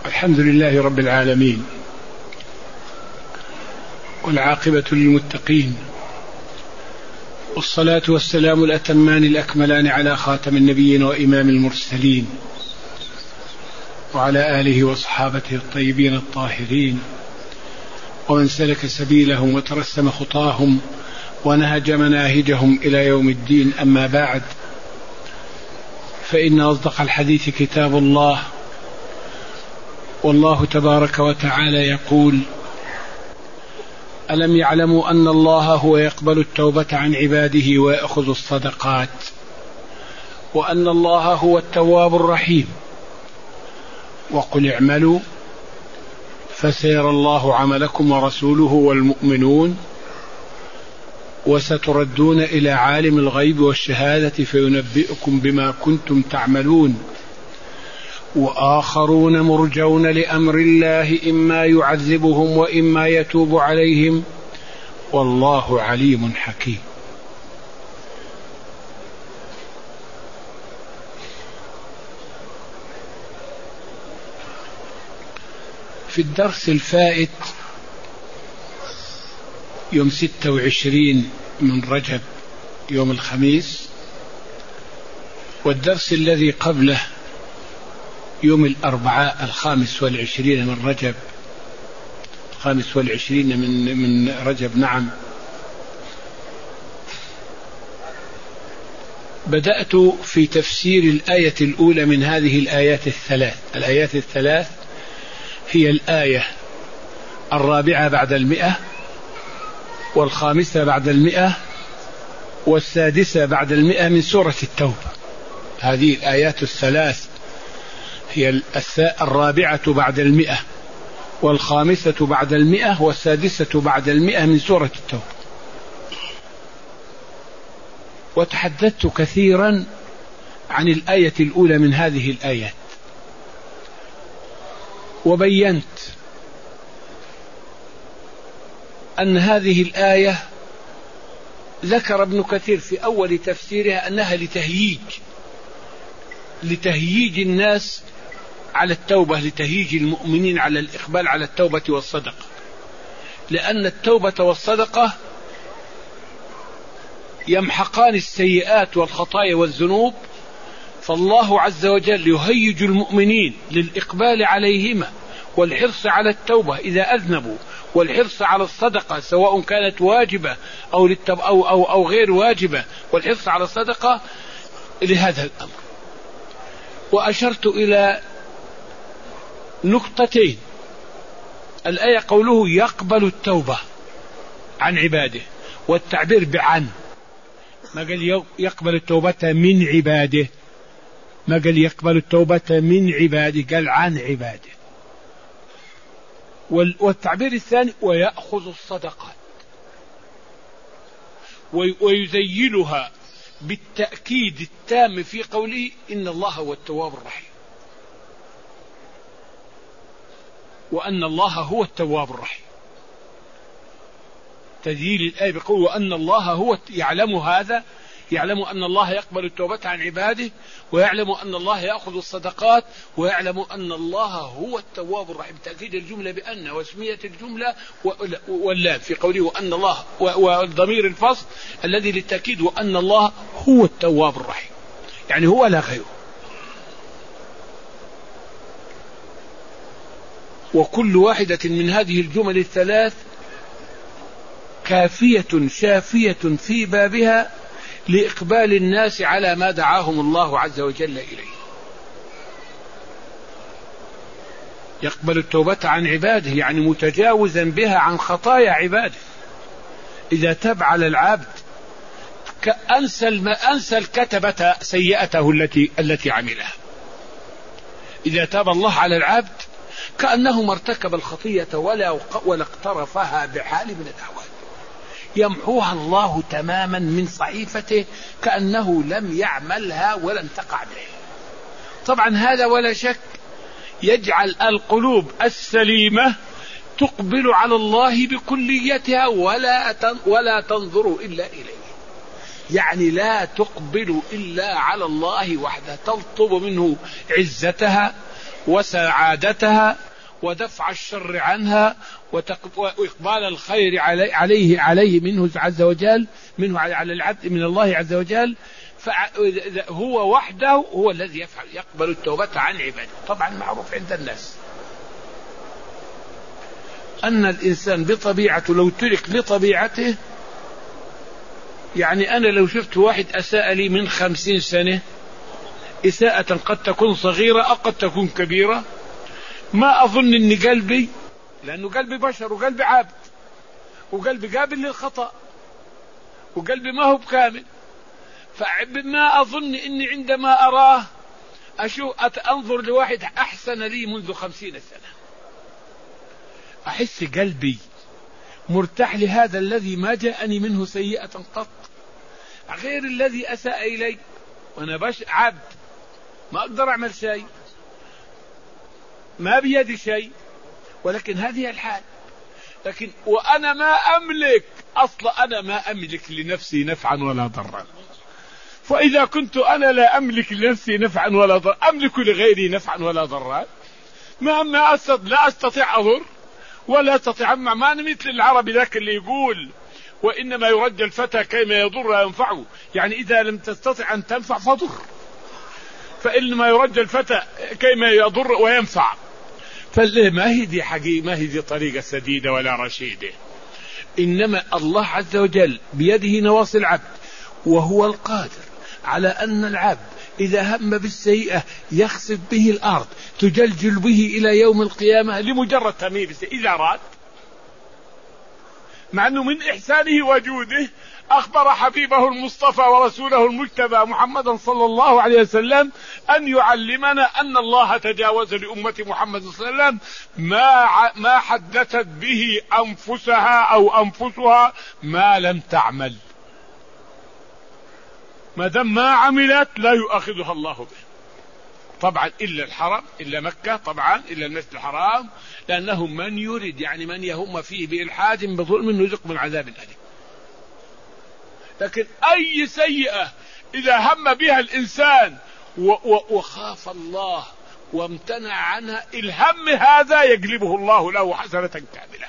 الحمد لله رب العالمين، والعاقبة للمتقين، والصلاة والسلام الأتمان الأكملان على خاتم النبيين وإمام المرسلين، وعلى آله وصحابته الطيبين الطاهرين، ومن سلك سبيلهم وترسم خطاهم ونهج مناهجهم إلى يوم الدين. أما بعد، فإن أصدق الحديث كتاب الله، والله تبارك وتعالى يقول: ألم يعلموا أن الله هو يقبل التوبة عن عباده ويأخذ الصدقات، وأن الله هو التواب الرحيم، وقل اعملوا فسيرى الله عملكم ورسوله والمؤمنون، وستردون إلى عالم الغيب والشهادة فينبئكم بما كنتم تعملون، وآخرون مرجون لأمر الله إما يعذبهم وإما يتوب عليهم، والله عليم حكيم. في الدرس الفائت يوم 26 من رجب يوم الخميس، والدرس الذي قبله يوم الأربعاء 25 من رجب، 25 من رجب. نعم، بدأت في تفسير الآية الأولى من هذه الآيات الثلاث. الآيات الثلاث هي الآية 4 بعد 100، 5 بعد 100، 6 بعد 100 من سورة التوبة. هذه الآيات الثلاث هي 4 بعد 100، 5 بعد 100، 6 بعد 100 من سورة التوبة. وتحدثت كثيرا عن الآية الأولى من هذه الآيات، وبينت أن هذه الآية ذكر ابن كثير في أول تفسيرها أنها لتهييج الناس على التوبة، لتهييج المؤمنين على الإقبال على التوبة والصدقة، لأن التوبة والصدقة يمحقان السيئات والخطايا والذنوب، فالله عز وجل يهيج المؤمنين للإقبال عليهما والحرص على التوبة إذا أذنبوا، والحرص على الصدقة سواء كانت واجبة أو غير واجبة، والحرص على الصدقة لهذا الأمر. وأشرت إلى نقطتين: الآية قوله يقبل التوبة عن عباده، والتعبير بعن، ما قال يقبل التوبة من عباده، ما قال يقبل التوبة من عباده، قال عن عباده. والتعبير الثاني ويأخذ الصدقات، ويزيلها بالتأكيد التام في قوله إن الله هو التواب الرحيم، وأن الله هو التواب الرحيم. تذييل الآية بقول وأن الله هو، يعلم هذا، يعلم أن الله يقبل التوبة عن عباده، ويعلم أن الله يأخذ الصدقات، ويعلم أن الله هو التواب الرحيم. تأكيد الجملة بأن، واسمية الجملة واللام في قوله وأن الله، والضمير الفصل الذي للتأكيد وأن الله هو التواب الرحيم، يعني هو لا غيره. وكل واحدة من هذه الجمل الثلاث كافية شافية في بابها لإقبال الناس على ما دعاهم الله عز وجل إليه. يقبل التوبة عن عباده يعني متجاوزا بها عن خطايا عباده. إذا تاب على العبد أنسى الكتبة سيئته التي عملها. إذا تاب الله على العبد كأنه ما ارتكب الخطية ولا اقترفها بحال من الأحوال، يمحوها الله تماما من صحيفته كأنه لم يعملها ولم تقع به. طبعا هذا ولا شك يجعل القلوب السليمة تقبل على الله بكليتها ولا تنظر إلا إليه، يعني لا تقبل إلا على الله وحده، تطلب منه عزتها وسعادتها ودفع الشر عنها وإقبال الخير عليه منه عز وجل، منه على العبد من الله عز وجل. فهو وحده هو الذي يقبل التوبة عن عباده. طبعا معروف عند الناس أن الإنسان بطبيعته لو ترك لطبيعته، يعني أنا لو شفت واحد أساء لي من 50 سنة إساءة قد تكون صغيرة أو قد تكون كبيرة، ما أظن أن قلبي، لأنه قلبي بشر وقلبي عابد وقلبي قابل للخطأ وقلبي ما هو بكامل، فما أظن أني عندما أراه أنظر لواحد أحسن لي منذ 50 سنة أحس قلبي مرتاح لهذا الذي ما جاءني منه سيئة قط، غير الذي أساء إلي وأنا عبد ما أقدر أعمل شيء، ما بيدي شيء، ولكن هذه الحال. لكن وأنا ما أملك، أصلا أنا ما أملك لنفسي نفعا ولا ضرا، فإذا كنت أنا لا أملك لنفسي نفعا ولا ضرا أملك لغيري نفعا ولا ضرا، لا أستطيع أضر ولا أستطيع. ما مثل العربي ذاك اللي يقول وإنما يرجى الفتى كيما يضر وينفعه، يعني إذا لم تستطع أن تنفع فضر، فإنما يرجى الفتى كيما يضر وينفع. فما هي دي حقيقة، ما هي دي طريقة سديدة ولا رشيدة. إنما الله عز وجل بيده نواصي العبد، وهو القادر على أن العبد إذا هم بالسيئة يخسف به الأرض تجلجل به إلى يوم القيامة لمجرد تمييز بالسيئة إذا أراد، مع أنه من إحسانه وجوده أخبر حبيبه المصطفى ورسوله المجتبى محمدا صلى الله عليه وسلم أن يعلمنا أن الله تجاوز لأمة محمد صلى الله عليه وسلم ما حدثت به أنفسها أو أنفسها ما لم تعمل، ما دام ما عملت لا يؤاخذها الله به. طبعا إلا الحرم، إلا مكة، طبعا إلا المسجد الحرام، لأنه من يريد يعني من يهم فيه بإلحاد بظلم يذق من عذاب أليم. لكن أي سيئة إذا هم بها الإنسان وخاف الله وامتنع عنها، الهم هذا يقلبه الله له حسنة كاملة.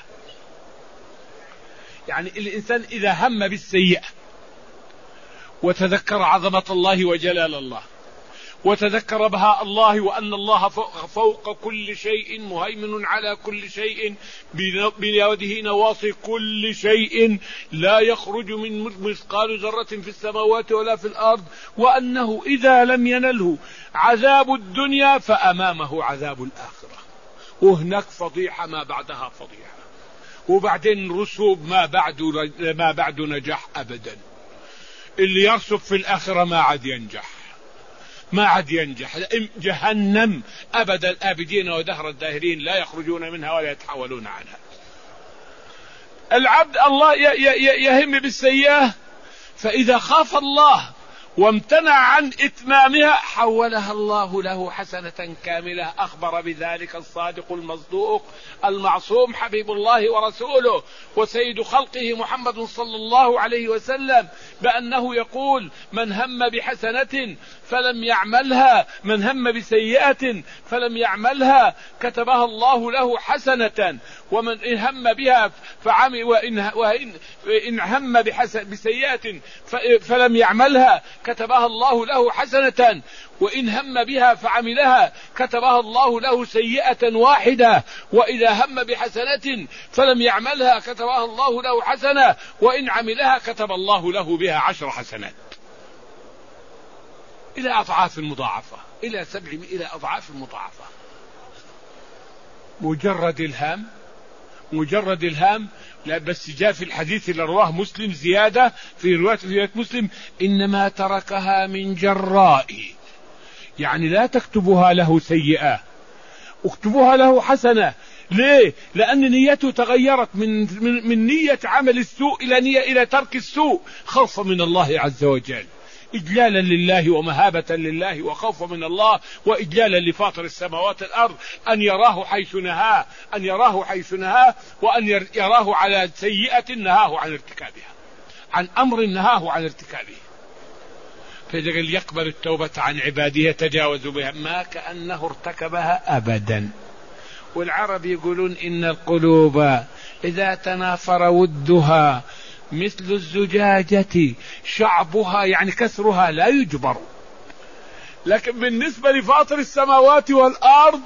يعني الإنسان إذا هم بالسيئة وتذكر عظمة الله وجلال الله وتذكر بهاء الله وأن الله فوق كل شيء مهيمن على كل شيء بيده نواصي كل شيء لا يخرج من مثقال ذرة في السماوات ولا في الأرض، وأنه إذا لم ينله عذاب الدنيا فأمامه عذاب الآخرة، وهناك فضيحة ما بعدها فضيحة، وبعدين رسوب ما بعد نجاح أبدا. اللي يرسب في الآخرة ما عاد ينجح جهنم أبد الآبدين ودهر الداهرين لا يخرجون منها ولا يتحولون عنها. العبد الله يهم بالسيئة، فإذا خاف الله وامتنع عن إتمامها حولها الله له حسنة كاملة. أخبر بذلك الصادق المصدوق المعصوم حبيب الله ورسوله وسيد خلقه محمد صلى الله عليه وسلم بأنه يقول: من هم بحسنة فلم يعملها، من هم بسيئة فلم يعملها كتبها الله له حسنة، ومن إن هم بها فعمل وإن هم بسيئة فلم يعملها كتبها الله له حسنة، وإن هم بها فعملها كتبها الله له سيئة واحدة، وإذا هم بحسنة فلم يعملها كتبها الله له حسنة، وإن عملها كتب الله له بها 10 حسنات إلى أضعاف مضاعفة، إلى 700 إلى أضعاف مضاعفة. مجرد الهام. لا بس جاء في الحديث اللي رواه مسلم زيادة في رواية مسلم: إنما تركها من جراء، يعني لا تكتبها له سيئة، اكتبوها له حسنة. ليه؟ لأن نيته تغيرت من نية عمل السوء إلى نية إلى ترك السوء، خوفا من الله عز وجل، إجلالا لله ومهابة لله وخوفا من الله وإجلالا لفاطر السماوات والأرض أن يراه حيث نهاه وأن يراه على سيئة نهاه عن ارتكابها، عن أمر نهاه عن ارتكابه. فإذا قال يقبل التوبة عن عباده يتجاوز بها ما كأنه ارتكبها أبدا. والعرب يقولون إن القلوب إذا تنافر ودها مثل الزجاجة شعبها، يعني كسرها لا يجبر. لكن بالنسبة لفاطر السماوات والأرض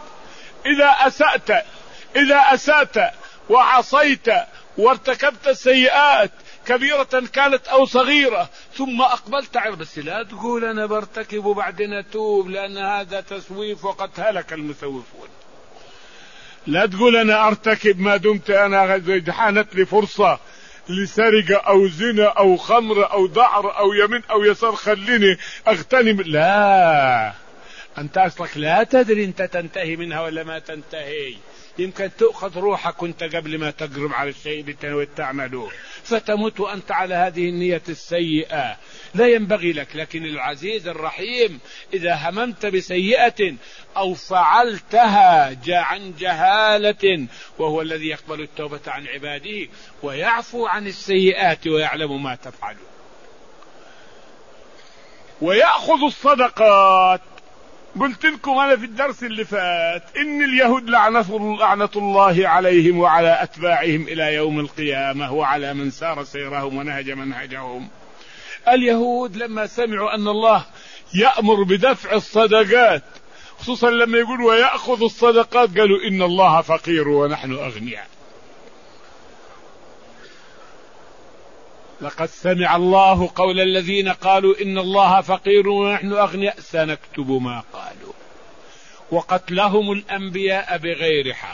إذا أسأت وعصيت وارتكبت السيئات كبيرة كانت أو صغيرة ثم أقبلت بس لا تقول أنا برتكب وبعدين أتوب، لأن هذا تسويف وقد هلك المسوفون. لا تقول أنا أرتكب ما دمت أنا حانت لي فرصة لسرقة أو زنا أو خمر أو دعر أو يمين أو يسار خليني أغتنم. لا، أنت أصلك لا تدري أنت تنتهي منها ولا ما تنتهي. يمكن تأخذ روحك وانت قبل ما تقرب على الشيء اللي تنوي تعمله فتموت وأنت على هذه النية السيئة. لا ينبغي لك. لكن العزيز الرحيم إذا هممت بسيئة أو فعلتها عن جهالة، وهو الذي يقبل التوبة عن عباده ويعفو عن السيئات ويعلم ما تفعل، ويأخذ الصدقات. قلت لكم أنا في الدرس اللي فات إن اليهود لعنة الله عليهم وعلى أتباعهم إلى يوم القيامة وعلى من سار سيرهم ونهج منهجهم. اليهود لما سمعوا أن الله يأمر بدفع الصدقات، خصوصا لما يقول ويأخذ الصدقات، قالوا إن الله فقير ونحن أغنياء. لقد سمع الله قول الذين قالوا إن الله فقير ونحن أغنياء سنكتب ما قالوا وقتلهم الأنبياء بغير حق،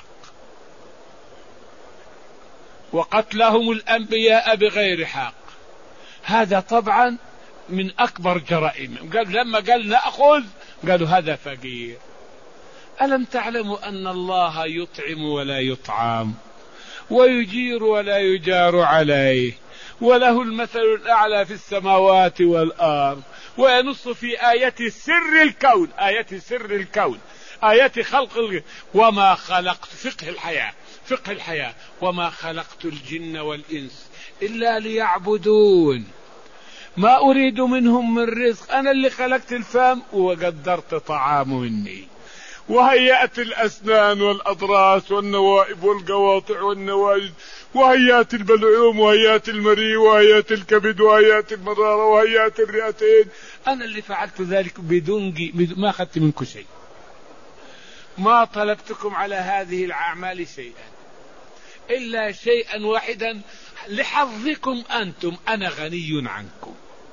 وقتلهم الأنبياء بغير حق. هذا طبعا من أكبر جرائم. قال لما قال نأخذ قالوا هذا فقير. ألم تعلموا أن الله يطعم ولا يطعم ويجير ولا يجار عليه وله المثل الأعلى في السماوات والأرض؟ وينص في آية سر الكون، آية سر الكون، آية خلق وما خلقت فقه الحياة وما خلقت الجن والإنس إلا ليعبدون ما أريد منهم من رزق. أنا اللي خلقت الفم وقدرت طعامهن وهيأت الأسنان والأضراس والنوائب والقواطع والنواجذ وهيات البلعوم وهيات المريء وهيات الكبد وهيات المرارة وهيات الرئتين. أنا اللي فعلت ذلك بدون ما أخذت منكم شيء، ما طلبتكم على هذه الأعمال شيئا إلا شيئا واحدا لحظكم أنتم. أنا غني عنكم،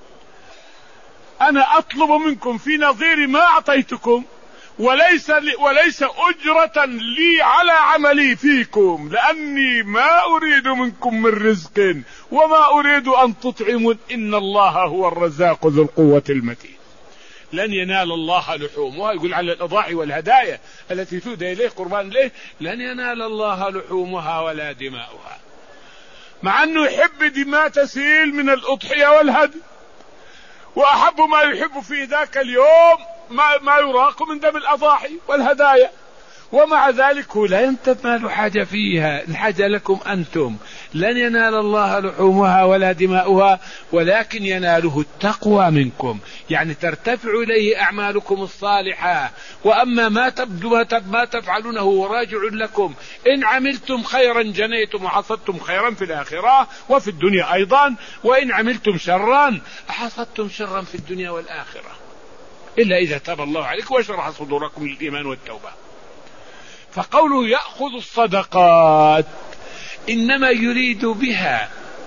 أنا أطلب منكم في نظير ما أعطيتكم وليس أجرة لي على عملي فيكم، لأني ما أريد منكم من رزق وما أريد أن تطعمون. إن الله هو الرزاق ذو القوة المتين. لن ينال الله لحومها، يقول على الأضاحي والهدايا التي تهدى إليه قربان إليه، لن ينال الله لحومها ولا دماؤها، مع أنه يحب دماء تسيل من الأضحية والهدي، وأحب ما يحب في ذاك اليوم ما يراق من دم الأضاحي والهدايا، ومع ذلك هو لا ينتبه له حاجة فيها. الحاجة لكم أنتم. لن ينال الله لحومها ولا دماؤها ولكن يناله التقوى منكم، يعني ترتفع إليه أعمالكم الصالحة. وأما ما تفعلونه هو راجع لكم. إن عملتم خيرا جنيتم وحصدتم خيرا في الآخرة وفي الدنيا أيضا، وإن عملتم شرا حصدتم شرا في الدنيا والآخرة، إلا إذا تاب الله عليكم وشرح صدوركم للإيمان والتوبة. فقوله يأخذ الصدقات إنما يريد بها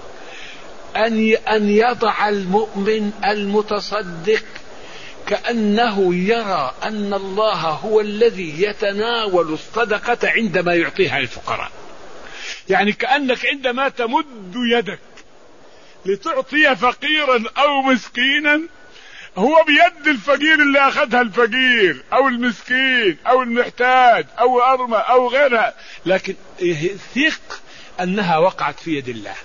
أن يضع المؤمن المتصدق كأنه يرى أن الله هو الذي يتناول الصدقة عندما يعطيها للفقراء. يعني كأنك عندما تمد يدك لتعطي فقيرا أو مسكينا، هو بيد الفقير اللي أخذها الفقير أو المسكين أو المحتاج أو أرمى أو غيرها، لكن ثق أنها وقعت في يد الله.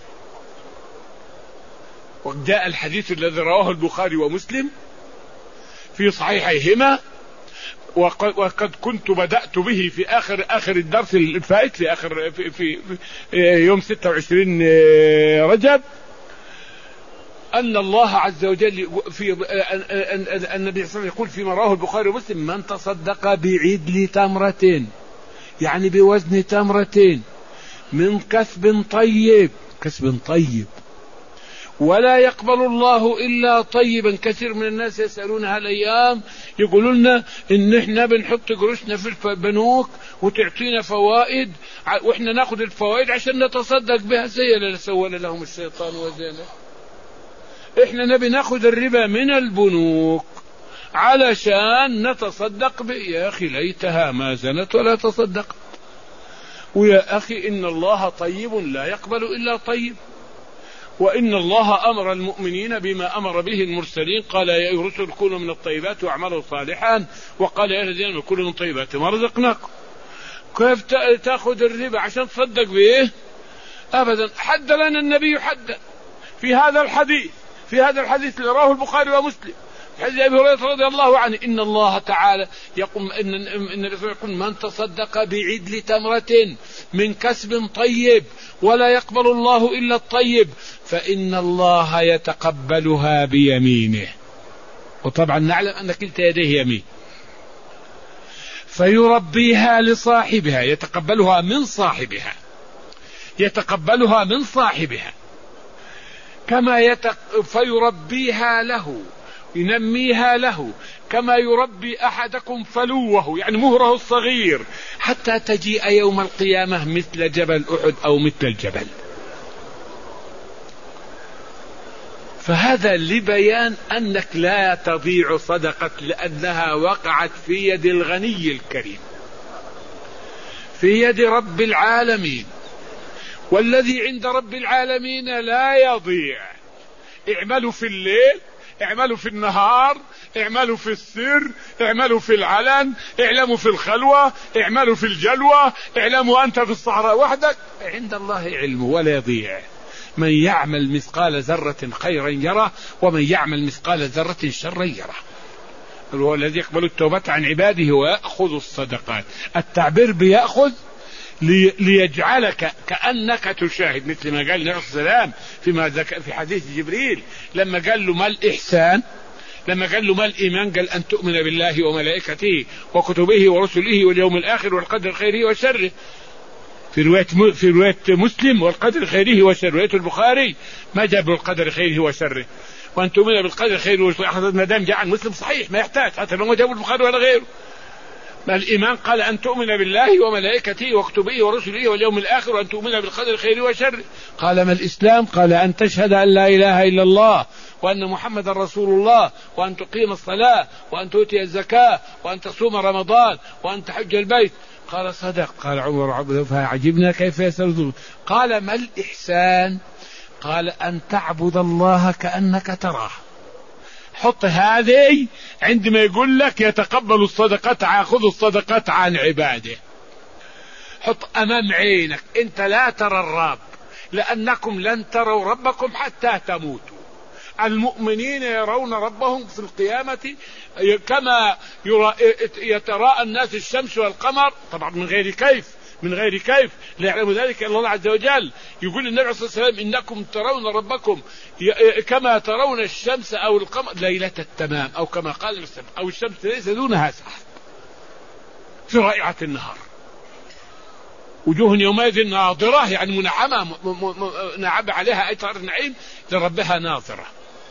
وجاء الحديث الذي رواه البخاري ومسلم في صحيحيهما، وقد كنت بدأت به في آخر الدرس الفائت في يوم 26 رجب. أن الله عز وجل في النبي صلى الله عليه وسلم يقول فيما رواه البخاري ومسلم: من تصدق بعدل تمرة، يعني بوزن تمرة، من كسب طيب ولا يقبل الله إلا طيبا. كثير من الناس يسألون هالأيام يقولون لنا إن إحنا بنحط قروشنا في البنوك وتعطينا فوائد وإحنا ناخذ الفوائد عشان نتصدق بها، زي اللي سول لهم الشيطان وزينه. إحنا نبي ناخذ الربا من البنوك علشان نتصدق به. يا أخي ليتها ما زنت ولا تصدق. ويا أخي إن الله طيب لا يقبل إلا طيب، وإن الله أمر المؤمنين بما أمر به المرسلين، قال يا أيها الرسل كلوا من الطيبات واعملوا صالحا، وقال يا الذين آمنوا كلوا من الطيبات ما رزقناكم. كيف تأخذ الربا عشان تصدق به؟ أبدا. حد لنا النبي حد في هذا الحديث اللي رواه البخاري ومسلم، حديث أبي هريرة رضي الله عنه: إن الله تعالى يقول يقول: من تصدق بعدل تمرة من كسب طيب ولا يقبل الله إلا الطيب فإن الله يتقبلها بيمينه. وطبعا نعلم أن كلتا يديه يمين. فيربيها لصاحبها، يتقبلها من صاحبها كما فيربيها له، ينميها له كما يربي أحدكم فلوه، يعني مهره الصغير، حتى تجيء يوم القيامة مثل جبل أحد أو مثل الجبل. فهذا لبيان أنك لا تضيع صدقة لأنها وقعت في يد الغني الكريم، في يد رب العالمين، والذي عند رب العالمين لا يضيع. اعملوا في الليل، اعملوا في النهار، اعملوا في السر، اعملوا في العلن، اعلموا في الخلوة، اعملوا في الجلوة، اعلموا أنت في الصحراء وحدك، عند الله علمه ولا يضيع. من يعمل مثقال ذرة خيرا يره، ومن يعمل مثقال ذرة شرا يره. هو الذي يقبل التوبة عن عباده ويأخذ الصدقات. التعبير بيأخذ ليجعلك كأنك تشاهد، مثل ما قال النبي صلى الله عليه وسلم في حديث جبريل لما قال له: ما الإحسان؟ لما قال له: ما الإيمان؟ قال: أن تؤمن بالله وملائكته وكتبه ورسله واليوم الآخر والقدر خيره وشره. في رواية مسلم: والقدر خيره وشره. رواية البخاري ما جاب القدر خيره وشره، وأن تؤمن بالقدر خيره وشره. ما دام جاء عن مسلم صحيح ما يحتاج، حتى لو ما جاب البخاري ولا غيره. ما الإيمان؟ قال: أن تؤمن بالله وملائكته وكتبه ورسله واليوم الآخر وأن تؤمن بالقدر خيره وشره. قال: ما الإسلام؟ قال: أن تشهد أن لا إله إلا الله وأن محمد رسول الله، وأن تقيم الصلاة، وأن تؤتي الزكاة، وأن تصوم رمضان، وأن تحج البيت. قال: صدق. قال عمر عبده فعجبنا كيف يسأل. قال: ما الإحسان؟ قال: أن تعبد الله كأنك تراه. حط هذه عندما يقول لك يتقبل الصدقة، خذ الصدقة عن عباده. حط أمام عينك، أنت لا ترى الرب، لأنكم لن تروا ربكم حتى تموتوا. المؤمنين يرون ربهم في القيامة كما يتراءى الناس الشمس والقمر، طبعا من غير كيف لا يعلم ذلك إلا الله عز وجل. يقول النبي صلى الله عليه وسلم: إنكم ترون ربكم كما ترون الشمس أو القمر ليلة التمام، أو كما قال السلام، أو الشمس ليس دونها سحاب في رائعة النهار. وجوه يومئذ ناظرة، يعني منعمة نعم عليها أثر النعيم لربها ناظرة.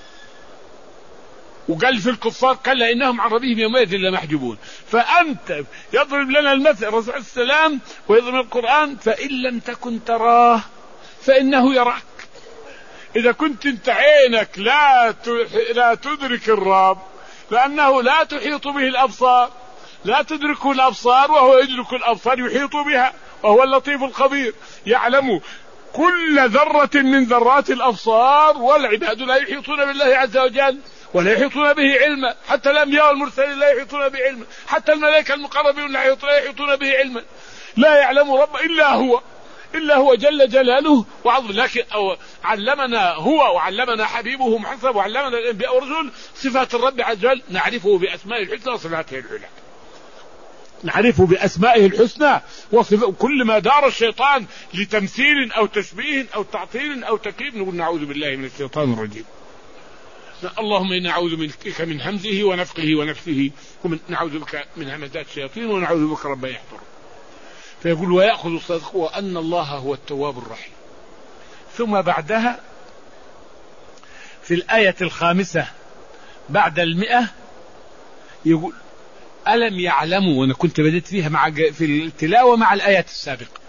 وقال في الكفار: كلا إنهم عن ربهم يومئذ لمحجوبون. فأنت يضرب لنا المثل الرسول عليه السلام ويضرب القرآن: فإن لم تكن تراه فإنه يراك. إذا كنت انت عينك لا تدرك الرب، لأنه لا تحيط به الأبصار، لا تدركه الأبصار وهو يدرك الأبصار، يحيط بها، وهو اللطيف الخبير، يعلم كل ذرة من ذرات الأبصار. والعباد لا يحيطون بالله عز وجل ولا يحيطون به علما، حتى الأنبياء والمرسلين لا يحيطون به علما، حتى الملائكة المقربين لا يحيطون به علما. لا يعلم رب إلا هو جل جلاله وعظم. لكن علمنا هو وعلمنا حبيبه محمد وعلمنا الأنبياء والرسل صفات الرب عز وجل، نعرفه بأسمائه الحسنى وصفاته العلى، نعرفه بأسمائه الحسنى كل ما دار الشيطان لتمثيل أو تشبيه أو تعطيل أو تكييف نقول: نعوذ بالله من الشيطان الرجيم. اللهم إنا نعوذ بك من همزه ونفخه ونفسه، نعوذ بك من همزات الشياطين ونعوذ بك رب يحضر. فيقول ويأخذ الصدق وأن الله هو التواب الرحيم. ثم بعدها في الآية 5 بعد 100 يقول ألم يعلموا، وأنا كنت بديت فيها في التلاوة مع الآيات السابقة،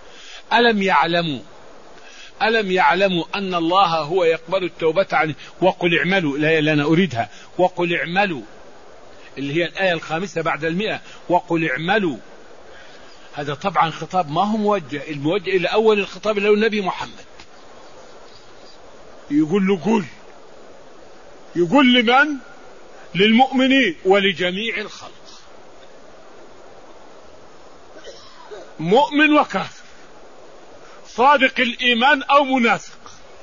ألم يعلموا أن الله هو يقبل التوبة عنه وقل اعملوا، الآية اللي أنا أريدها وقل اعملوا اللي هي الآية 5 بعد 100 وقل اعملوا. هذا طبعا خطاب ما هو موجه، الموجه إلى أول الخطاب اللي هو النبي محمد، يقول له قل، يقول لمن؟ للمؤمنين ولجميع الخلق، مؤمن وكافر، صادق الإيمان أو منافق،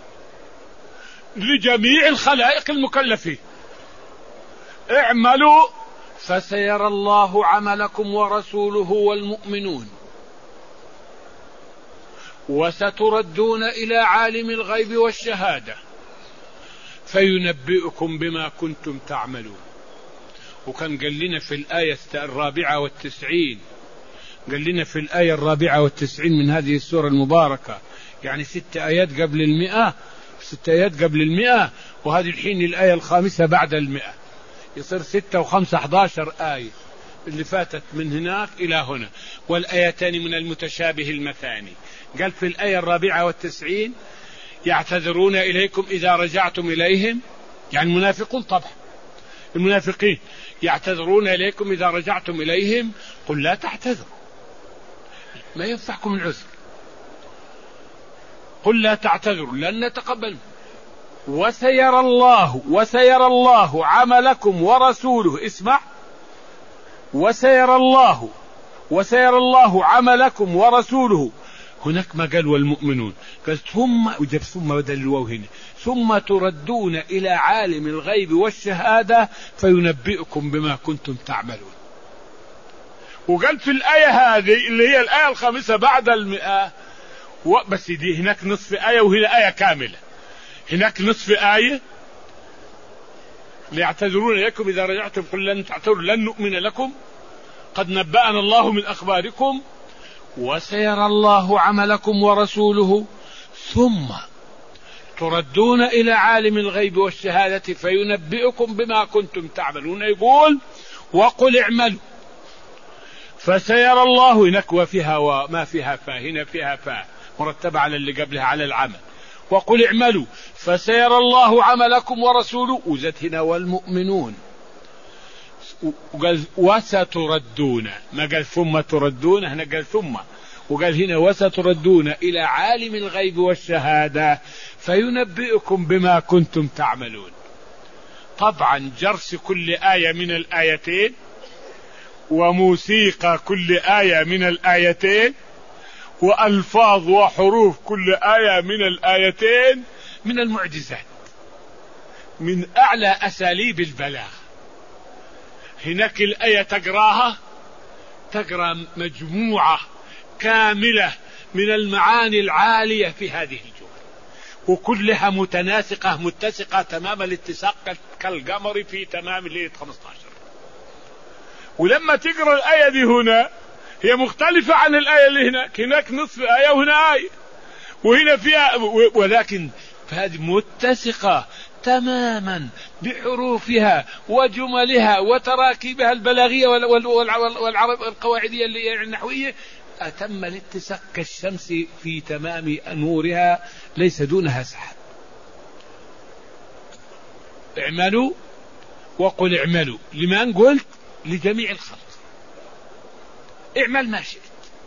لجميع الخلائق المكلفين، اعملوا فسيرى الله عملكم ورسوله والمؤمنون وستردون إلى عالم الغيب والشهادة فينبئكم بما كنتم تعملون. وكان قال لنا في الآية 94، قال لنا في الآية 94 من هذه السورة المباركة، يعني 6 آيات قبل 100، 6 آيات قبل 100، وهذه الحين الآية 5 بعد 100، يصير 6 و5 11 آية اللي فاتت من هناك إلى هنا، والآيتان من المتشابه المثاني. قال في الآية 94 يعتذرون إليكم إذا رجعتم إليهم، يعني المنافقون طبعا، المنافقين يعتذرون إليكم إذا رجعتم إليهم قل لا تعتذروا ما ينفعكم العذر، قل لا تعتذروا لن نتقبل، وسيرى الله عملكم ورسوله، اسمع، وسيرى الله عملكم ورسوله. هناك ما قال والمؤمنون، قال ثم، وجب ثم بدل الواو هنا، ثم تردون إلى عالم الغيب والشهادة فينبئكم بما كنتم تعملون. وقال في الآية هذه اللي هي الآية 5 بعد 100، بس دي هناك نصف آية وهنا آية كاملة، هناك نصف آية ليعتذرون إليكم إذا رجعتم قل لن تعتذروا لن نؤمن لكم قد نبأنا الله من أخباركم وسيرى الله عملكم ورسوله ثم تردون إلى عالم الغيب والشهادة فينبئكم بما كنتم تعملون. يقول وقل اعملوا فسيرى الله، هناك وفيها وما فيها فا، هنا فيها فا مرتبة على اللي قبلها على العمل، وقل اعملوا فسيرى الله عملكم ورسوله، وزت هنا والمؤمنون، وقال وستردون، ما قال ثم تردون، هنا قال ثم، وقال هنا وستردون إلى عالم الغيب والشهادة فينبئكم بما كنتم تعملون. طبعا جرس كل آية من الآيتين وموسيقى كل آية من الآيتين وألفاظ وحروف كل آية من الآيتين من المعجزات، من أعلى أساليب البلاغ. هناك الآية تقرأ مجموعة كاملة من المعاني العالية في هذه الجمل، وكلها متناسقة متسقة تمام الاتساق كالقمر في تمام ليلة 15. ولما تقرأ الآية دي هنا هي مختلفة عن الآية اللي هناك نصف آية وهنا آية وهنا فيها، ولكن هذه متسقة تماما بحروفها وجملها وتراكيبها البلاغية والقواعدية النحوية، أتم الاتساق كالشمس في تمام نورها ليس دونها سحاب. اعملوا وقل اعملوا، لمن قلت؟ لجميع الخلق. اعمل ما شئت،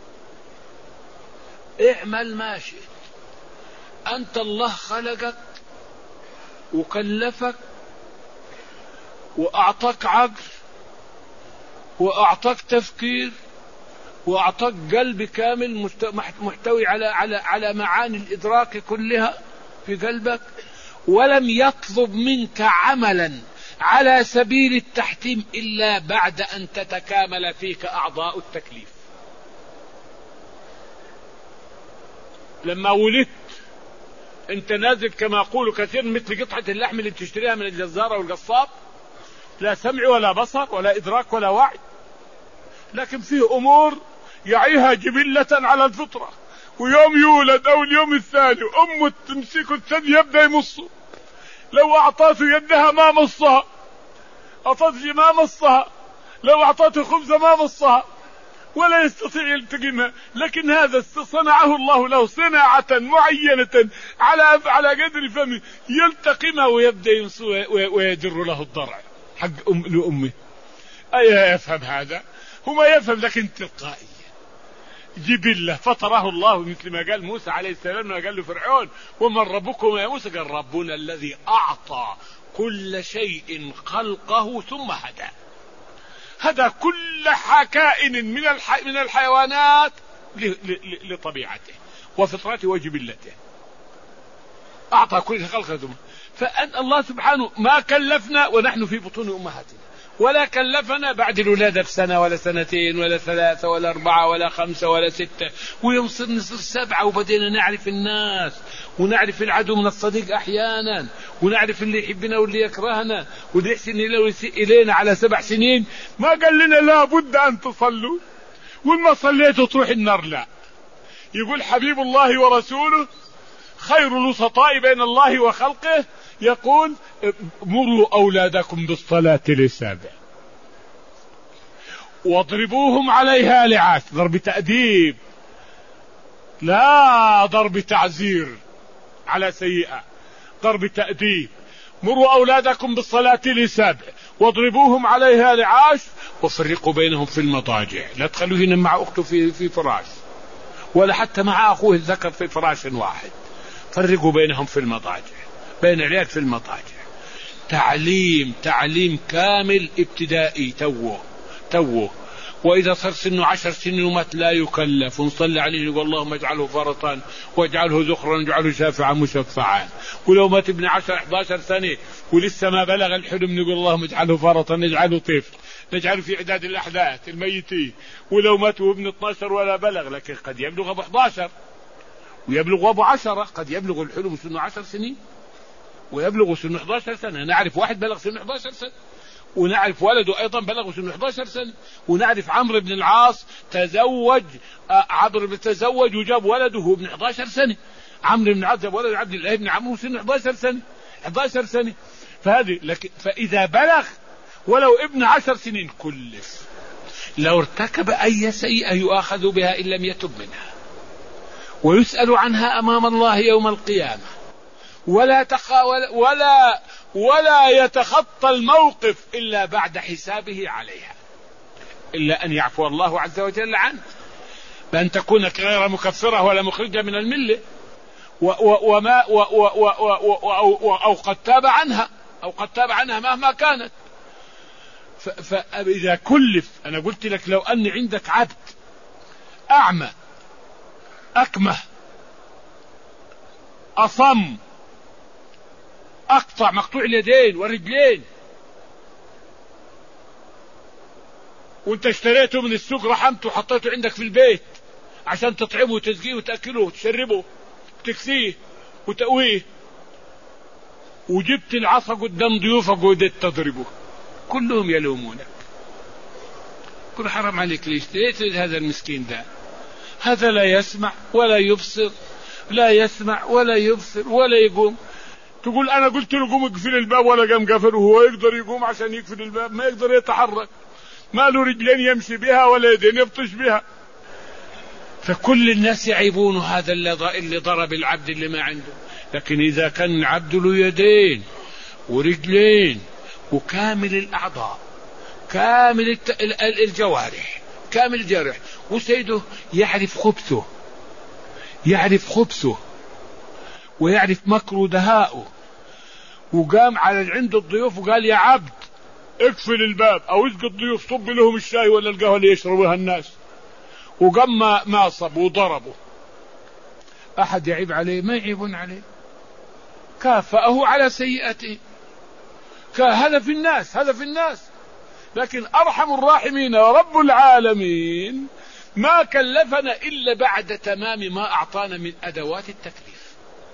اعمل ما شئت، أنت الله خلقك وكلفك وأعطاك عقل وأعطاك تفكير وأعطاك قلب كامل محتوي على معاني الإدراك كلها في قلبك، ولم يطلب منك عملا على سبيل التحتيم إلا بعد أن تتكامل فيك أعضاء التكليف. لما ولدت انت نازل كما يقول كثير مثل قطعة اللحم اللي بتشتريها من الجزار او القصاب، لا سمع ولا بصر ولا ادراك ولا وعي، لكن فيه امور يعيها جبلة على الفطرة، ويوم يولد او اليوم الثاني امه تمسكه الثدي يبدأ يمصه، لو اعطاته يدها ما مصها، اعطته ما مصها، لو اعطاته خبزة ما مصها، ولا يستطيع يلتقمها. لكن هذا صنعه الله له صناعة معينة على قدر فمه، يلتقمها ويبدأ ينصوه ويدر له الضرع حق لأمه. أي يفهم هذا؟ هو ما يفهم، لكن تلقائيا جبلة فطره الله، مثل ما قال موسى عليه السلام، ما قال له فرعون ومن ربكم يا موسى؟ قال ربنا الذي أعطى كل شيء خلقه ثم هدى كل كائن من الحيوانات لطبيعته وفطرته وجبلته، أعطى كل خلقه ثم. فأن الله سبحانه ما كلفنا ونحن في بطون أمهاتنا، ولا كلفنا بعد الولادة بسنة ولا سنتين ولا 3 ولا 4 ولا 5 ولا 6، ويوم نصير 7 وبدينا نعرف الناس ونعرف العدو من الصديق أحيانا، ونعرف اللي يحبنا واللي يكرهنا واللي يحسن إلينا على 7 سنين. ما قال لنا لا بد أن تصلوا وما صليتوا تروح النار، لا. يقول حبيب الله ورسوله خير الوسطاء بين الله وخلقه، يقول مروا أولادكم بالصلاة ل7 واضربوهم عليها ل10. ضرب تأديب، لا ضرب تعزير على سيئة، ضرب تأديب. مروا أولادكم بالصلاة ل7 واضربوهم عليها ل10 وفرقوا بينهم في المضاجع. لا تخلوه ينام مع أخته في فراش، ولا حتى مع أخوه الذكر في فراش واحد. فرقوا بينهم في المضاجع، بين العيال في المضاجع. تعليم كامل ابتدائي توه. وإذا صار سنه 10 سنين ومات لا يكلف، ونصلي عليه يقول اللهم اجعله فرطا واجعله ذخرا واجعله شافعا مشفعا. ولو مات ابن 10 11 سنة ولسه ما بلغ الحلم نقول اللهم اجعله فرطا، نجعله طفل، نجعله في إعداد الأحداث الميتين. ولو مات ابن 12 ولا بلغ، لكن قد يبلغ ابو 11 ويبلغ ابو 10، قد يبلغ الحلم سنه 10 سنين ويبلغ سنه 11 سنة. نعرف واحد بلغ سنه 11 سنة، ونعرف ولده أيضا بلغ سنه 11 سنة. ونعرف عمرو بن العاص تزوج وجاب ولده ابن 11 سنة. عمرو بن العاص جاب ولده عبد الله بن عمرو سنه 11 سنة. فإذا بلغ ولو ابن 10 سنين كلف. لو ارتكب أي سيئة يؤاخذ بها إن لم يتب منها، ويسأل عنها أمام الله يوم القيامة، ولا يتخطى الموقف إلا بعد حسابه عليها، إلا أن يعفو الله عز وجل عنه، بأن تكون غير مكفرة ولا مخرجة من الملة، أو قد تاب عنها مهما كانت. فإذا كلف، أنا قلت لك لو أن عندك عبد أعمى أكمه أصم أقطع مقطوع اليدين والرجلين، وانت اشتريته من السوق رحمته وحطيته عندك في البيت عشان تطعمه وتسقيه وتأكله وتشربه وتكسيه وتأويه، وجبت العصا قدام ضيوفك ووديت تضربه، كلهم يلومونك. كل حرام عليك، ليش هذا المسكين ده؟ هذا لا يسمع ولا يبصر، لا يسمع ولا يبصر ولا يقوم. تقول أنا قلت له قوم اقفل الباب ولا قام قفل، وهو يقدر يقوم عشان يقفل الباب، ما يقدر يتحرك، ما له رجلين يمشي بها ولا يدين يبطش بها. فكل الناس يعيبون هذا اللي ضرب العبد اللي ما عنده. لكن إذا كان العبد له يدين ورجلين وكامل الأعضاء، كامل الجوارح، كامل الجرح، وسيده يعرف خبثه ويعرف مكر دهاؤه، وقام على عند الضيوف وقال يا عبد اقفل الباب او اسقط الضيوف، صب لهم الشاي ولا القهوة اللي يشربوها الناس، وقام ما صب وضربه. احد يعيب عليه؟ ما يعيبون عليه، كافأه على سيئته. هذا في الناس. لكن أرحم الراحمين ورب العالمين ما كلفنا إلا بعد تمام ما أعطانا من أدوات التكليف.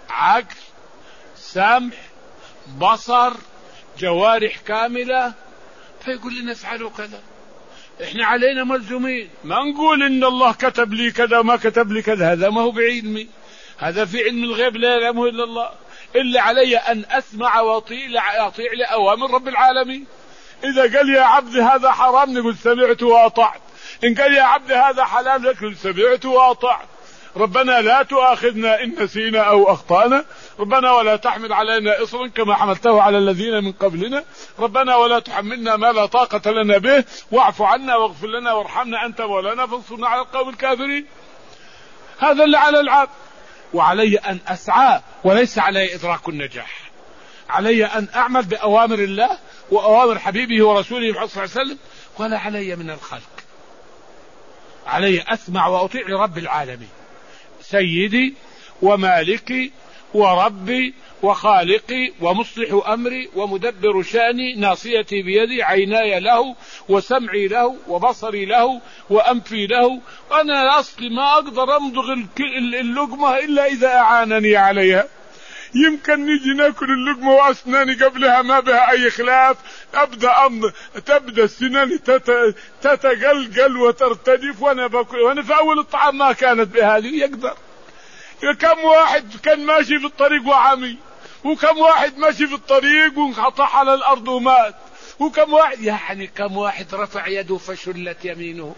عقل، سمع، بصر، جوارح كاملة، فيقول لنا افعلوا كذا. احنا علينا ملزومين، ما نقول ان الله كتب لي كذا وما كتب لي كذا، هذا ما هو بعلمي، هذا في علم الغيب لا يعلمه الا الله. إلا علي أن أسمع وأطيع لأوامر رب العالمين. إذا قال يا عبد هذا حرام نقول سمعت وأطعت، إن قال يا عبد هذا حلال نقول سمعت وأطعت. ربنا لا تؤاخذنا إن نسينا أو أخطأنا، ربنا ولا تحمل علينا إصرا كما حملته على الذين من قبلنا، ربنا ولا تحملنا ما لا طاقة لنا به، واعف عنا واغفر لنا وارحمنا أنت مولانا فانصرنا على القوم الكافرين. هذا اللي على العبد، وعلي أن أسعى وليس علي إدراك النجاح، علي أن أعمل بأوامر الله وأوامر حبيبه ورسوله صلى الله عليه وسلم، ولا علي من الخلق. علي أسمع وأطيع لرب العالمين، سيدي ومالكي وربي وخالقي ومصلح أمري ومدبر شأني، ناصيتي بيدي، عيناي له وسمعي له وبصري له وأنفي له. أنا أصلي ما أقدر أمضغ اللقمة إلا إذا أعانني عليها. يمكن نيجي ناكل اللقمة وأسناني قبلها ما بها أي خلاف، تبدأ السنان تتقلقل وترتجف وأنا باكل، وأنا في أول الطعام ما كانت بهذه. يقدر؟ كم واحد كان ماشي في الطريق وعمي، وكم واحد ماشي في الطريق وانقطع على الأرض ومات، وكم واحد يعني كم واحد رفع يده فشلت يمينه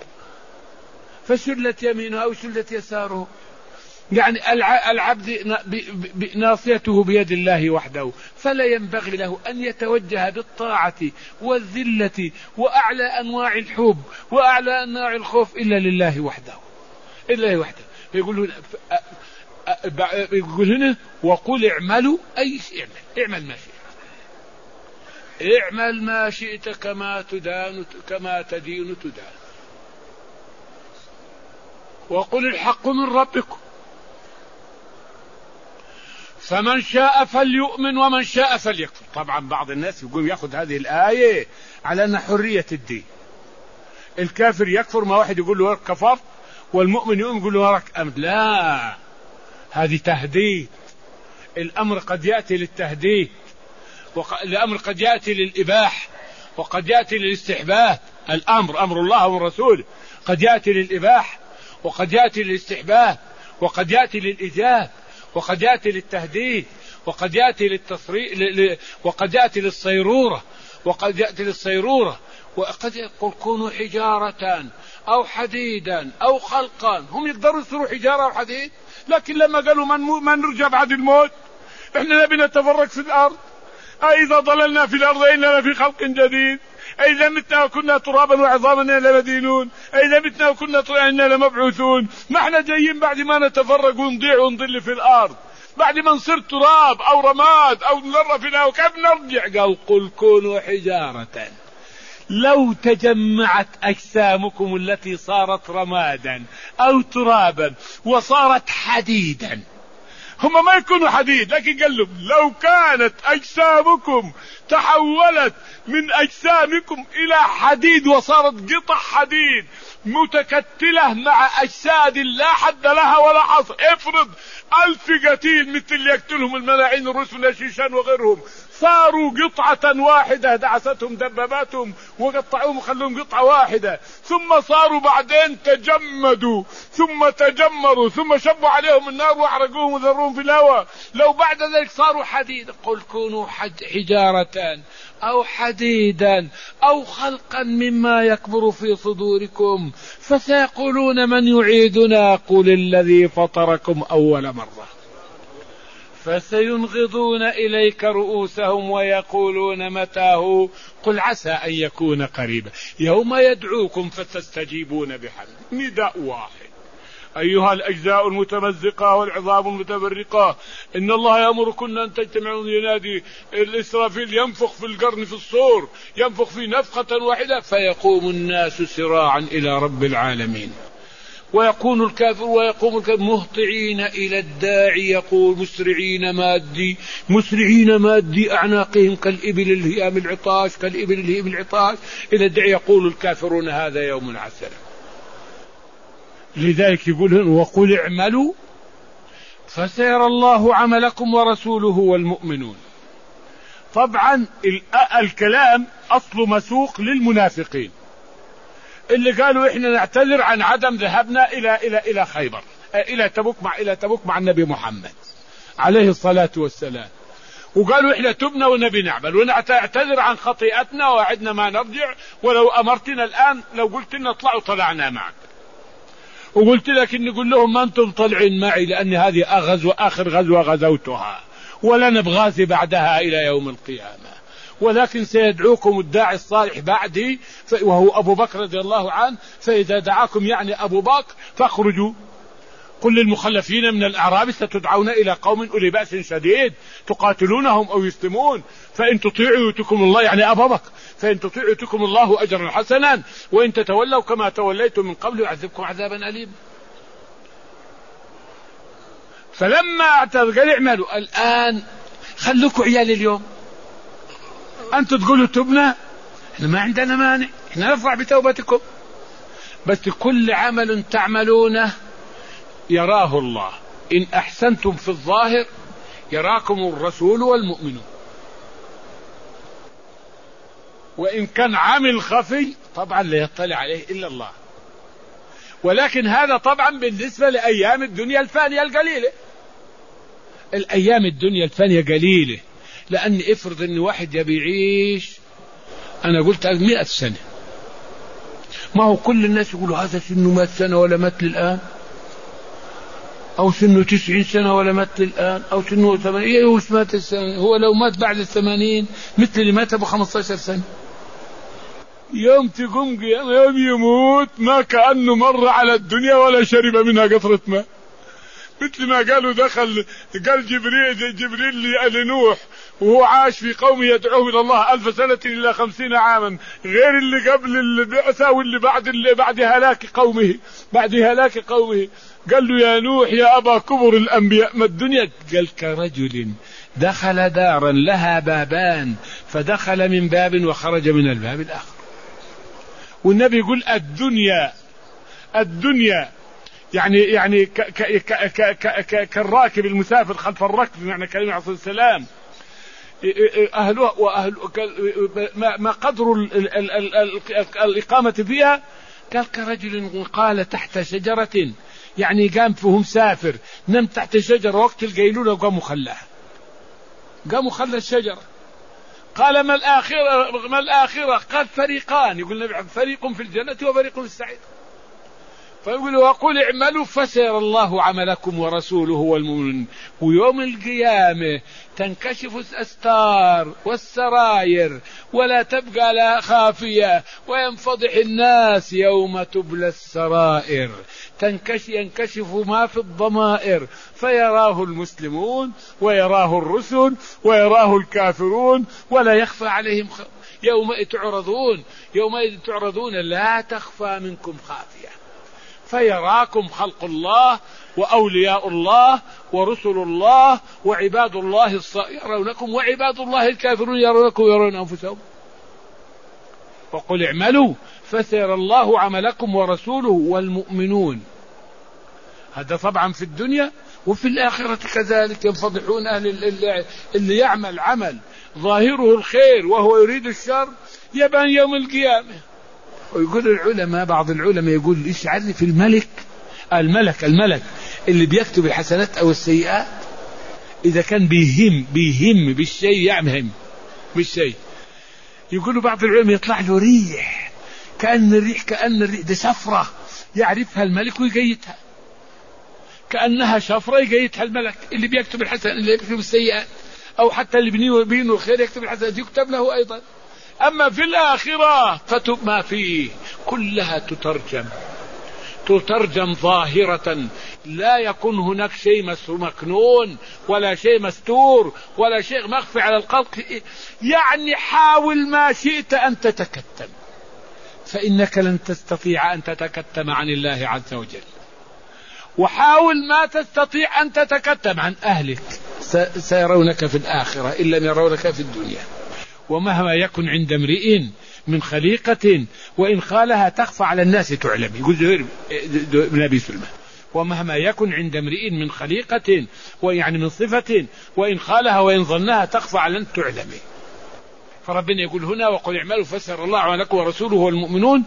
أو شلت يساره. يعني العبد ناصيته بيد الله وحده، فلا ينبغي له أن يتوجه بالطاعة والذلة وأعلى أنواع الحب وأعلى أنواع الخوف إلا لله وحده. يقول هنا وقل اعملوا، أي شيء اعمل ما شئت، اعمل ما شئت كما تدين تدان، وقل الحق من ربكم فمن شاء فليؤمن ومن شاء فليكفر. طبعا بعض الناس يقول يأخذ هذه الآية على أن حرية الدين، الكافر يكفر ما واحد يقول له كفرت، والمؤمن يؤمن يقول له ورك أمد. لا، هذه تهديد. الأمر قد يأتي للتهديد، الأمر قد يأتي للإباح، وقد يأتي للاستحباب. الأمر أمر الله والرسول قد يأتي للإباح، وقد يأتي للاستحباب، وقد يأتي للإيجاب، وقد يأتي للتهديد، وقد يأتي للتصريح، وقد يأتي للصيرورة، وقد يأتي للصيرورة، وقد يقول كونوا حجارة أو حديدا أو خلقا. هم يقدروا يصيروا حجارة أو حديد، لكن لما قالوا من نرجع بعد الموت، احنا نبي نتفرق في الأرض، أإذا ضللنا في الأرض إننا في خلق جديد، أإذا متنا وكنا ترابا وعظاما إننا لمدينون، أإذا متنا وكنا ترابا إننا لمبعوثون. ما احنا جايين بعد ما نتفرق ونضيع ونضل في الأرض، بعد ما نصير تراب أو رماد أو نذر في الهواء، كيف نرجع؟ قال قل كونوا حجارة لو تجمعت أجسامكم التي صارت رمادا أو ترابا وصارت حديدا. هم ما يكونوا حديد، لكن قال لهم لو كانت أجسامكم تحولت من أجسامكم إلى حديد وصارت قطع حديد متكتلة مع أجساد لا حد لها ولا حصر، افرض 1000 قتيل مثل اللي يقتلهم الملاعين الروس والشيشان وغيرهم، صاروا قطعة واحدة، دعستهم دباباتهم وقطعوهم وخلوهم قطعة واحدة، ثم صاروا بعدين تجمدوا ثم تجمروا ثم شبوا عليهم النار واحرقوهم وذروهم في الهواء، لو بعد ذلك صاروا حديد. قل كونوا حجارة أو حديدا أو خلقا مما يكبر في صدوركم فسيقولون من يعيدنا قل الذي فطركم أول مرة فسينغضون إليك رؤوسهم ويقولون متاه قل عسى أن يكون قريبا يوم يدعوكم فتستجيبون بحمده. نداء واحد. أيها الأجزاء المتمزقة والعظام المتبرقة، إن الله يأمركن أن تجتمعوا، ينادي الإسرافيل ينفخ في القرن في الصور، ينفخ في نفخة واحدة فيقوم الناس سراعا إلى رب العالمين، ويقوم الكافر مهطعين إلى الداعي يقول مسرعين مادي أعناقهم كالإبل الهيام العطاش إلى الداعي يقول الكافرون هذا يوم عسر. لذلك يقول وقل اعملوا فسيرى الله عملكم ورسوله والمؤمنون. طبعا الكلام أصل مسوق للمنافقين اللي قالوا إحنا نعتذر عن عدم ذهبنا إلى خيبر، إلى تبوك مع النبي محمد عليه الصلاة والسلام، وقالوا إحنا تبنا ونبي نعمل ونعتذر عن خطيئتنا وعدنا ما نرجع، ولو أمرتنا الآن لو قلت لنا اطلعوا طلعنا معك، وقلت لك إن نقول لهم ما أنتم طلعين معي لأن هذه آخر غزوة غزوتها ولن بغازي بعدها إلى يوم القيامة، ولكن سيدعوكم الداعي الصالح بعدي وهو أبو بكر رضي الله عنه، فإذا دعاكم يعني أبو بكر فاخرجوا. قل للمخلفين من الأعراب ستدعون إلى قوم أولي بأس شديد تقاتلونهم أو يسلمون فإن تطيعوا يؤتكم الله، يعني أبا بكر، فإن تطيعوا يؤتكم الله أجرا حسنا وإن تتولوا كما توليتم من قبل يعذبكم عذابا أليما. فلما اعتذر قال اعملوا الآن، خلوكوا عيال اليوم، أنتم تقولوا تبنا، احنا ما عندنا مانع، احنا نرفع بتوبتكم، بس كل عمل تعملونه يراه الله، إن أحسنتم في الظاهر يراكم الرسول والمؤمنون، وإن كان عمل خفي طبعا لا يطلع عليه إلا الله. ولكن هذا طبعا بالنسبة لأيام الدنيا الفانية القليلة، الأيام الدنيا الفانية قليلة، لأن افرض أن واحد يبي يعيش، أنا قلت 100 سنة، ما هو كل الناس يقولوا هذا سنه 100 سنة ولا مات الآن، أو سنه 90 سنة ولا مات الآن، أو سنه 80، وش مات السنة؟ هو لو مات بعد 80 مثل اللي مات أبو 15 سنة، يوم تقوم قيامة يوم يموت ما كأنه مر على الدنيا ولا شرب منها قطرة ماء. مثل ما قالوا قال جبريل لنوح وهو عاش في قومه يدعوه إلى الله 1000 سنة إلا 50 عاما، غير اللي قبل البعثة واللي بعد هلاك قومه، قال له يا نوح يا أبا كبر الأنبياء ما الدنيا؟ قال كرجل دخل دارا لها بابان فدخل من باب وخرج من الباب الآخر. والنبي يقول الدنيا يعني كالراكب المسافر خلف الركب، معنى كلمة عليه السلام، أهلها ما قدر الإقامة فيها؟ قال كرجل قال تحت شجرة، يعني قام فيهم سافر نم تحت شجرة وقت القيلولة وقاموا خلى الشجرة. قال ما الآخرة؟ قال فريقان، يقول النبي فريق في الجنة وفريق في السعير. فيقول وقل اعملوا فسيرى الله عملكم ورسوله والمؤمنون. ويوم القيامة تنكشف الأستار والسراير ولا تبقى لا خافية، وينفضح الناس يوم تبلى السرائر، ينكشف ما في الضمائر، فيراه المسلمون ويراه الرسل ويراه الكافرون ولا يخفى عليهم يومئذ تعرضون لا تخفى منكم خافية، فيراكم خلق الله وأولياء الله ورسل الله وعباد الله يرونكم، وعباد الله الكافرون يرونكم ويرون أنفسهم. وقل اعملوا فسيرى الله عملكم ورسوله والمؤمنون. هذا طبعا في الدنيا، وفي الآخرة كذلك ينفضحون اللي يعمل عمل ظاهره الخير وهو يريد الشر يبان يوم القيامة. ويقول العلماء، بعض العلماء يقول إيش عرف الملك اللي بيكتب الحسنات أو السيئات، إذا كان بيهم بالشيء، يعمل بالشيء، يقولوا بعض العلماء يطلع له ريح، كأن الريح ده شفرة يعرفها الملك ويقيتها، كأنها شفرة يقيتها الملك اللي بيكتب الحسنات اللي بيكتب السيئات، أو حتى اللي بينه الخير يكتب الحسنات يكتب له أيضا. أما في الآخرة فتب ما فيه كلها تترجم ظاهرة، لا يكون هناك شيء مكنون ولا شيء مستور ولا شيء مخفي على الخلق. يعني حاول ما شئت أن تتكتم، فإنك لن تستطيع أن تتكتم عن الله عز وجل، وحاول ما تستطيع أن تتكتم عن أهلك، سيرونك في الآخرة إن لم يرونك في الدنيا. ومهما يكن عند امرئ من خليقة وإن خالها تخفى على الناس تعلم، يقول زهير بن أبي سلمة، ومهما يكن عند امرئ من خليقة ويعني من صفة وإن قالها وإن ظنها تخفى على أن تعلم. فربنا يقول هنا وقل اعملوا فسر الله عنكم ورسوله والمؤمنون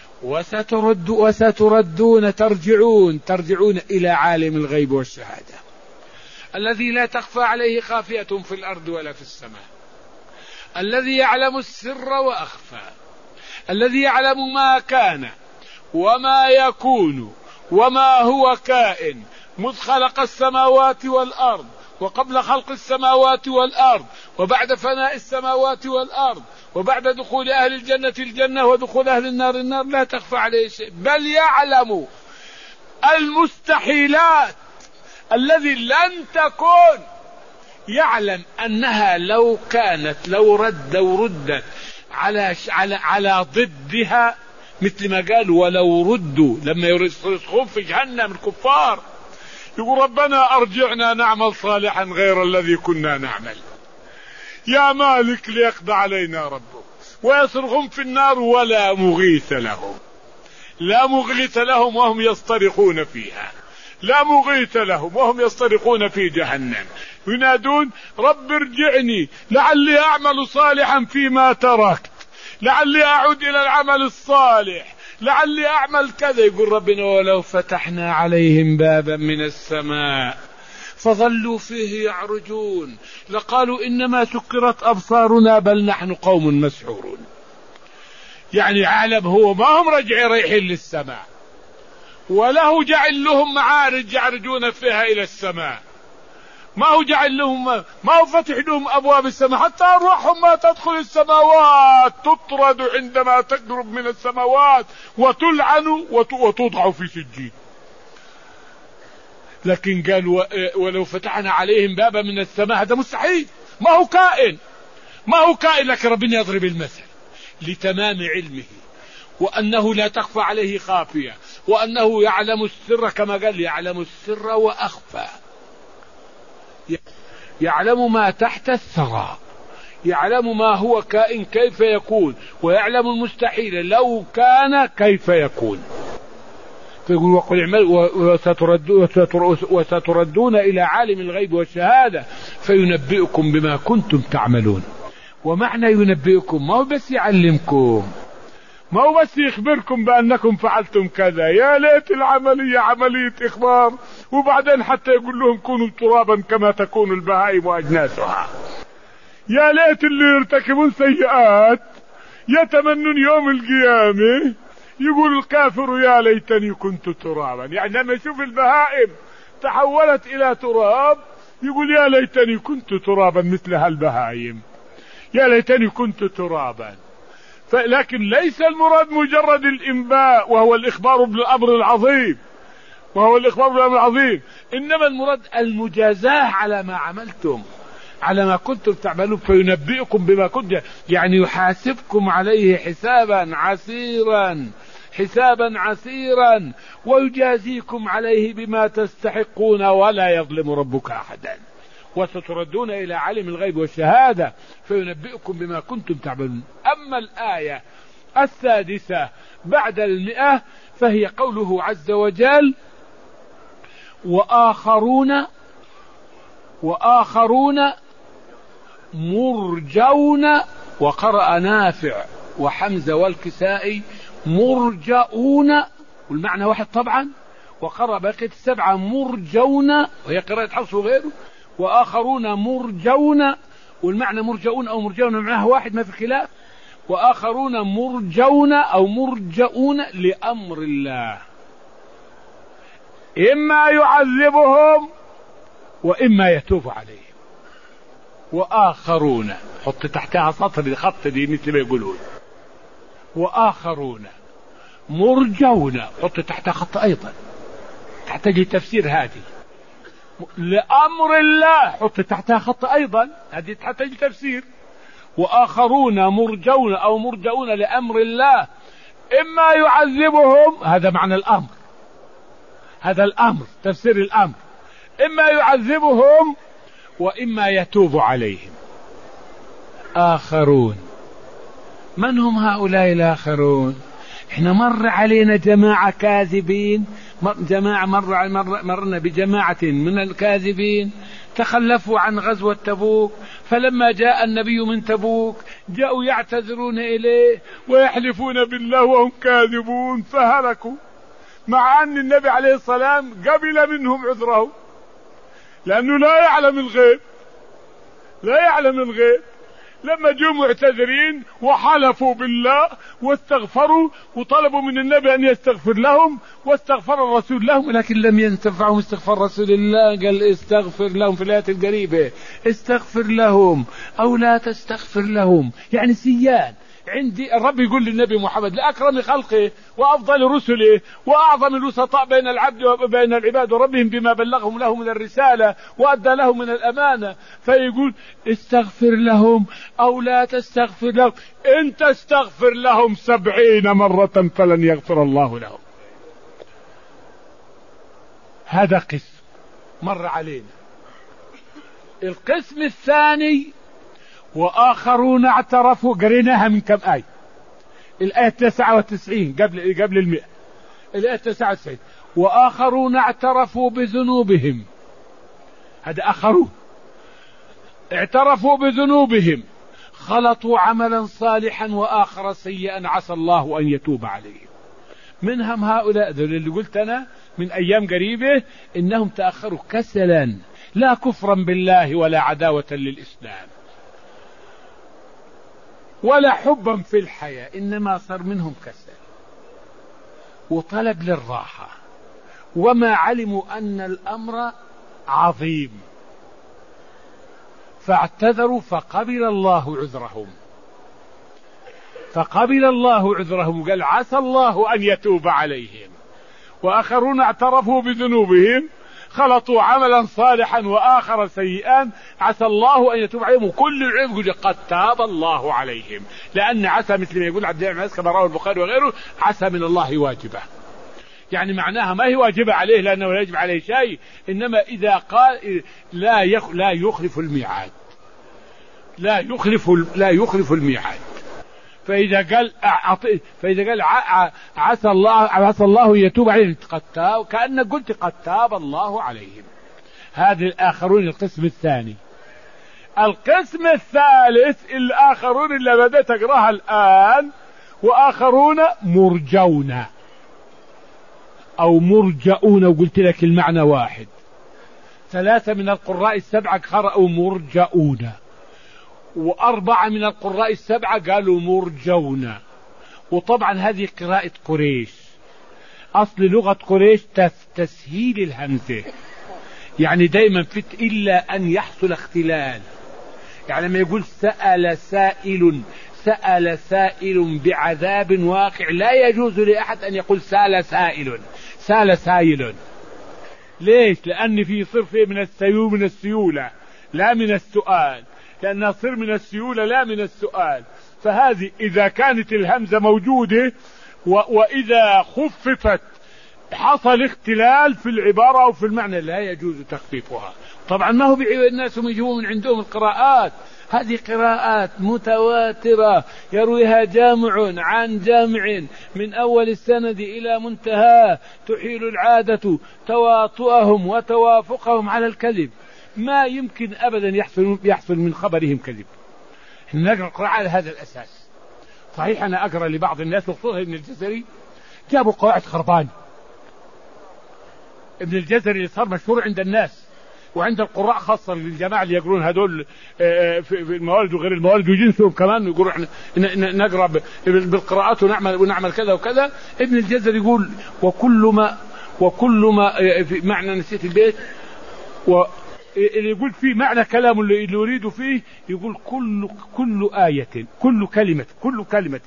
وستردون ترجعون إلى عالم الغيب والشهادة الذي لا تخفى عليه خافية في الأرض ولا في السماء، الذي يعلم السر وأخفى، الذي يعلم ما كان وما يكون وما هو كائن مذ خلق السماوات والأرض وقبل خلق السماوات والأرض وبعد فناء السماوات والأرض وبعد دخول أهل الجنة الجنة ودخول أهل النار النار، لا تخفى عليه شيء، بل يعلم المستحيلات الذي لن تكون، يعلم أنها لو ردت على ضدها، مثل ما قال ولو ردوا لما يرسخون في جهنم الكفار يقول ربنا أرجعنا نعمل صالحا غير الذي كنا نعمل يا مالك ليقضى علينا ربك، ويصرخون في النار ولا مغيث لهم وهم يصطرخون فيها، لا مغيث لهم وهم يصطرخون في جهنم ينادون رب ارجعني لعلي أعمل صالحا فيما تركت، لعلي أعود إلى العمل الصالح، لعلي أعمل كذا. يقول ربنا ولو فتحنا عليهم بابا من السماء فظلوا فيه يعرجون لقالوا إنما سكرت أبصارنا بل نحن قوم مسحورون. يعني عالم هو ما هم رايحين للسماء، وله جعل لهم معارج يعرجون فيها إلى السماء، ما هو جعل لهم، ما هو فتح لهم أبواب السماء، حتى أرواحهم ما تدخل السماوات تطرد عندما تقرب من السماوات وتلعن وتوضع في سجين. لكن قال ولو فتحنا عليهم بابا من السماء، هذا مستحيل، ما هو كائن، لكن ربنا يضرب المثل لتمام علمه وأنه لا تخفى عليه خافية وأنه يعلم السر، كما قال يعلم السر وأخفى، يعلم ما تحت الثرى، يعلم ما هو كائن كيف يكون، ويعلم المستحيل لو كان كيف يكون. فيقول وقل اعملوا وستردون إلى عالم الغيب والشهادة فينبئكم بما كنتم تعملون. ومعنى ينبئكم ما هو بس يعلمكم، ما هو بس يخبركم بأنكم فعلتم كذا، يا ليت العملية عملية إخبار، وبعدين حتى يقول لهم كونوا ترابا كما تكون البهائم وأجناسها. يا ليت اللي يرتكبون سيئات يتمنون يوم القيامة يقول الكافر يا ليتني كنت ترابا، يعني لما يشوف البهائم تحولت إلى تراب يقول يا ليتني كنت ترابا مثل هالبهائم، يا ليتني كنت ترابا. لكن ليس المراد مجرد الإنباء وهو الإخبار بالأمر العظيم، إنما المراد المجازاة على ما عملتم، على ما كنتم تعملون، فينبئكم بما كنتم، يعني يحاسبكم عليه حسابا عسيرا ويجازيكم عليه بما تستحقون ولا يظلم ربك أحدا. وستردون إلى عالم الغيب والشهادة فينبئكم بما كنتم تعملون. أما الآية 6 بعد 100 فهي قوله عز وجل وآخرون مرجون، وقرأ نافع وحمزة والكسائي مرجؤون والمعنى واحد طبعا، وقرأ بقية 7 مرجون وهي قراءة حفص وغيره، وآخرون مرجون والمعنى مرجؤون أو مرجون معناه واحد ما في خلاف، وآخرون مرجون أو مرجؤون لأمر الله إما يعذبهم وإما يتوب عليهم. وآخرون حط تحتها سطر خط دي مثل ما يقولون، وآخرون مرجون حط تحتها خط أيضا تحتاج تفسير، هذه لأمر الله حط تحتها خط أيضا هذه تحتاج تفسير. وآخرون مرجون أو مرجون لأمر الله إما يعذبهم، هذا معنى الأمر، هذا الأمر تفسير الأمر، إما يعذبهم وإما يتوب عليهم. آخرون من هم هؤلاء الآخرون؟ احنا مر علينا جماعة كاذبين، مرنا بجماعة من الكاذبين تخلفوا عن غزوة تبوك، فلما جاء النبي من تبوك جاءوا يعتذرون إليه ويحلفون بالله وهم كاذبون فهلكوا، مع أن النبي عليه السلام قبل منهم عذره لأنه لا يعلم الغيب. لما جاءوا معتذرين وحلفوا بالله واستغفروا وطلبوا من النبي أن يستغفر لهم واستغفر الرسول لهم، لكن لم ينتفعهم استغفار رسول الله. قال استغفر لهم في الآية القريبة، استغفر لهم أو لا تستغفر لهم، يعني سيان. عندي الرب يقول للنبي محمد لأكرم خلقه وأفضل رسله وأعظم الوسطاء بين العبد وبين العباد وربهم بما بلغهم له من الرسالة وأدى له من الأمانة، فيقول استغفر لهم أو لا تستغفر لهم، إن تستغفر لهم 70 مرة فلن يغفر الله لهم. هذا قسم مر علينا. القسم الثاني وآخرون اعترفوا، قريناها من كم آية، الآية 99 قبل 100، الآية 99 وآخرون اعترفوا بذنوبهم. هذا آخرون اعترفوا بذنوبهم خلطوا عملا صالحا وآخر سيئا عسى الله أن يتوب عليهم. منهم هؤلاء اللي قلت أنا من أيام قريبة إنهم تأخروا كسلا، لا كفرا بالله ولا عداوة للإسلام ولا حبا في الحياة، إنما صار منهم كسل وطلب للراحة، وما علموا أن الأمر عظيم فاعتذروا فقبل الله عذرهم قال عسى الله أن يتوب عليهم. وآخرون اعترفوا بذنوبهم خلطوا عملا صالحا وآخر سيئا عسى الله أن يتوب عليهم، وكل العلم يقول قد تاب الله عليهم، لأن عسى مثل ما يقول عبد الله بن مسعود كما رواه البخاري وغيره عسى من الله واجبة، يعني معناها ما هي واجبة عليه لأنه لا يجب عليه شيء، إنما إذا قال لا يخلف الميعاد، لا يخلف الميعاد. فإذا قال عسى الله يتوب عليهم قد تاب، كأنك قلت قد تاب الله عليهم. هذه الآخرون القسم الثاني. القسم الثالث الآخرون اللي بدأت أقراها الآن، وآخرون مرجون أو مرجؤون، وقلت لك المعنى واحد. 3 من القراء 7 قرأوا مرجؤون، و4 من القراء 7 قالوا مرجون. وطبعا هذه قراءة قريش، أصل لغة قريش تسهيل الهمزة، يعني دائما إلا أن يحصل اختلال، يعني لما يقول سأل سائل بعذاب واقع، لا يجوز لأحد أن يقول سال سائل. ليش؟ لأن في صرف من السيولة لا من السؤال، لأنها صر من السيولة لا من السؤال. فهذه إذا كانت الهمزة موجودة وإذا خففت حصل اختلال في العبارة أو في المعنى، لا يجوز تخفيفها. طبعا ما هو الناس يجيبون من عندهم القراءات، هذه قراءات متواترة يرويها جامع عن جامع من أول السند إلى منتهى، تحيل العادة تواطؤهم وتوافقهم على الكذب، ما يمكن أبدا يحصل من خبرهم كذب. نقرأ على هذا الأساس. صحيح أنا أقرأ لبعض الناس وخصوصا ابن الجزري جابوا قواعد خربان. ابن الجزري اللي صار مشهور عند الناس وعند القراء خاصة للجماعة اللي يقرون هذول في الموالد وغير الموالد وجنسهم كمان، ويقولوا احنا نقرأ بالقراءات ونعمل كذا وكذا. ابن الجزري يقول وكل ما في معنى نسيت البيت، اللي يقول فيه معنى كلام اللي يريد فيه، يقول كل آية كل كلمة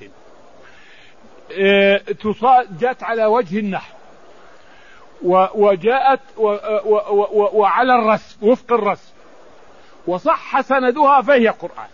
جاءت على وجه النحو وجاءت وعلى الرسم وفق الرسم وصح سندها فهي قرآن.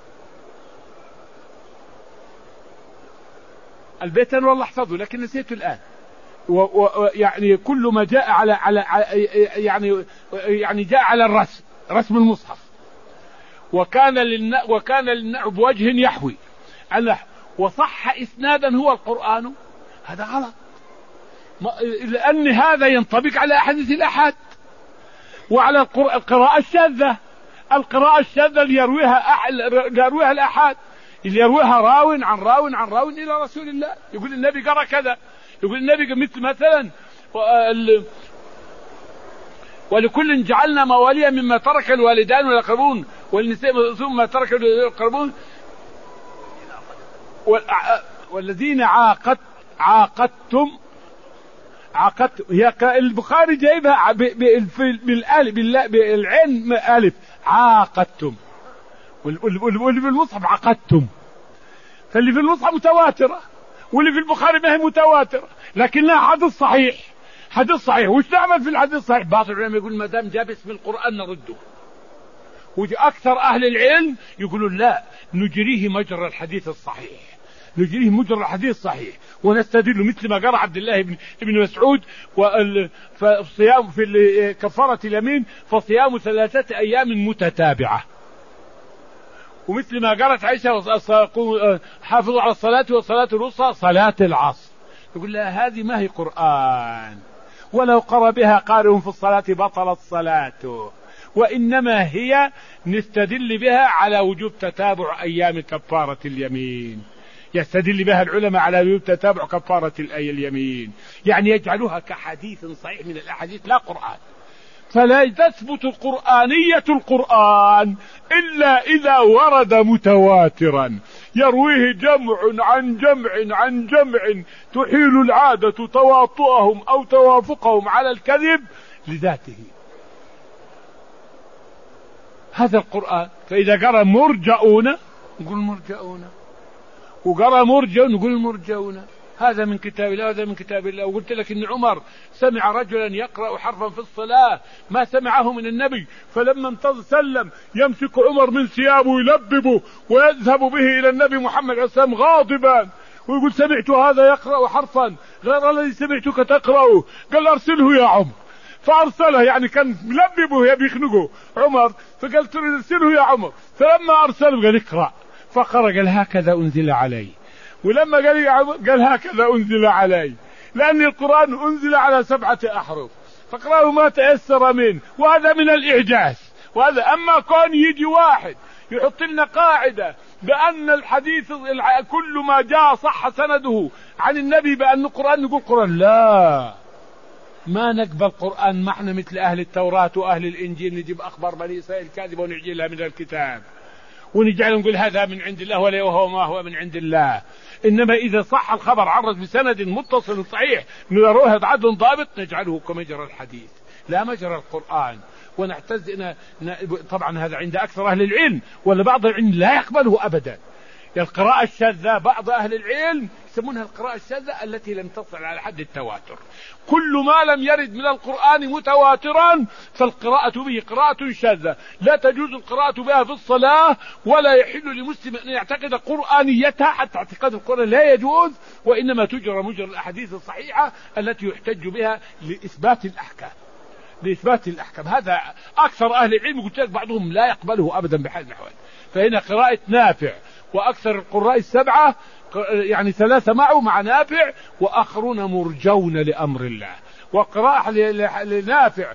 البيت أنا والله احفظه لكن نسيته الآن. يعني كل ما جاء على يعني جاء على الرسم، رسم المصحف، وكان للنحو بوجه يحوي النحو وصح إسنادا هو القرآن، هذا غلط، لأن هذا ينطبق على أحاديث الأحاد وعلى القراءة الشاذة. القراءة الشاذة اللي يرويها الأحاد، اللي يرويها راو عن راو عن راو إلى رسول الله، يقول النبي قرأ كذا، يقول النبي مثل مثلا ولكل جعلنا مواليا مما ترك الوالدان والأقربون والنساء ثم ترك الأقربون والذين عاقدتم. هي البخاري جايبها بالعين ألف عاقدتم، واللي في المصحف عقدتم، فاللي في المصحف متواترة واللي في البخاري ما هي متواترة، لكنها حديث صحيح. حديث صحيح وش نعمل في الحديث الصحيح؟ بعض العلماء يقول ما دام جاء باسم القرآن نرده، وأكثر أهل العلم يقولون لا، نجريه مجرى الحديث الصحيح، نجريه مجرى الحديث الصحيح ونستدل مثل ما قرأ عبد الله بن مسعود فالصيام في كفارة اليمين فصيام 3 أيام متتابعة، ومثل ما قالت عائشة حافظوا على الصلاة والصلاة الوسطى صلاة العصر. يقول لا، هذه ما هي قرآن، ولو قرأ بها قارئ في الصلاة بطلت صلاته، وإنما هي نستدل بها على وجوب تتابع أيام كفارة اليمين، يستدل بها العلماء على وجوب تتابع كفارة اليمين، يعني يجعلها كحديث صحيح من الأحاديث لا قرآن. فلا تثبت القرآنية القرآن إلا إذا ورد متواترا يرويه جمع عن جمع عن جمع تحيل العادة تواطؤهم أو توافقهم على الكذب لذاته، هذا القرآن. فإذا قرأ مرجعون نقول مرجعون، وقرأ مرجعون نقول مرجعون، هذا من كتاب الله وهذا من كتاب الله. وقلت لك إن عمر سمع رجلا يقرأ حرفا في الصلاة ما سمعه من النبي، فلما انتظر سلم يمسك عمر من ثيابه يلببه ويذهب به إلى النبي محمد عليه السلام غاضبا ويقول سمعت هذا يقرأ حرفا غير الذي سمعتك تقرأه، قال أرسله يا عمر، فأرسله، يعني كان ملببه يبي يخنقه عمر، فقال أرسله يا عمر، فلما أرسله قال اقرأ، فقرأ قال هكذا أنزل علي، ولما قال هكذا أنزل علي، لأن القرآن أنزل على 7 أحرف فاقرأوا ما تيسر منه، وهذا من الإعجاز. وهذا أما كان يجي واحد يحط لنا قاعدة بأن الحديث كل ما جاء صح سنده عن النبي بأن القرآن نقول قرآن، لا، ما نقبل قرآن، ما احنا مثل أهل التوراة وأهل الإنجيل نجيب أخبار بني إسرائيل كاذبة ونعجلها من الكتاب ونجعل نقول هذا من عند الله ولا وهو ما هو من عند الله. إنما إذا صح الخبر عرض بسند متصل صحيح من رواه عدل ضابط نجعله كمجرى الحديث لا مجرى القرآن. ونعتز طبعا هذا عند أكثر أهل العلم، ولا بعض العلم لا يقبله أبدا. القراءة الشاذة بعض أهل العلم يسمونها القراءة الشاذة التي لم تصل على حد التواتر. كل ما لم يرد من القرآن متواترا فالقراءة به قراءة شاذة، لا تجوز القراءة بها في الصلاة، ولا يحل لمسلم أن يعتقد قرآنيتها، حتى اعتقاد القرآن لا يجوز، وإنما تجرى مجرى الأحاديث الصحيحة التي يحتج بها لإثبات الأحكام. هذا أكثر أهل العلم قلت لك بعضهم لا يقبله أبدا بحال من الأحوال. فهنا قراءة نافع وأكثر القراء 7 يعني 3 معه مع نافع وآخرون مرجون لأمر الله. وقراءة لنافع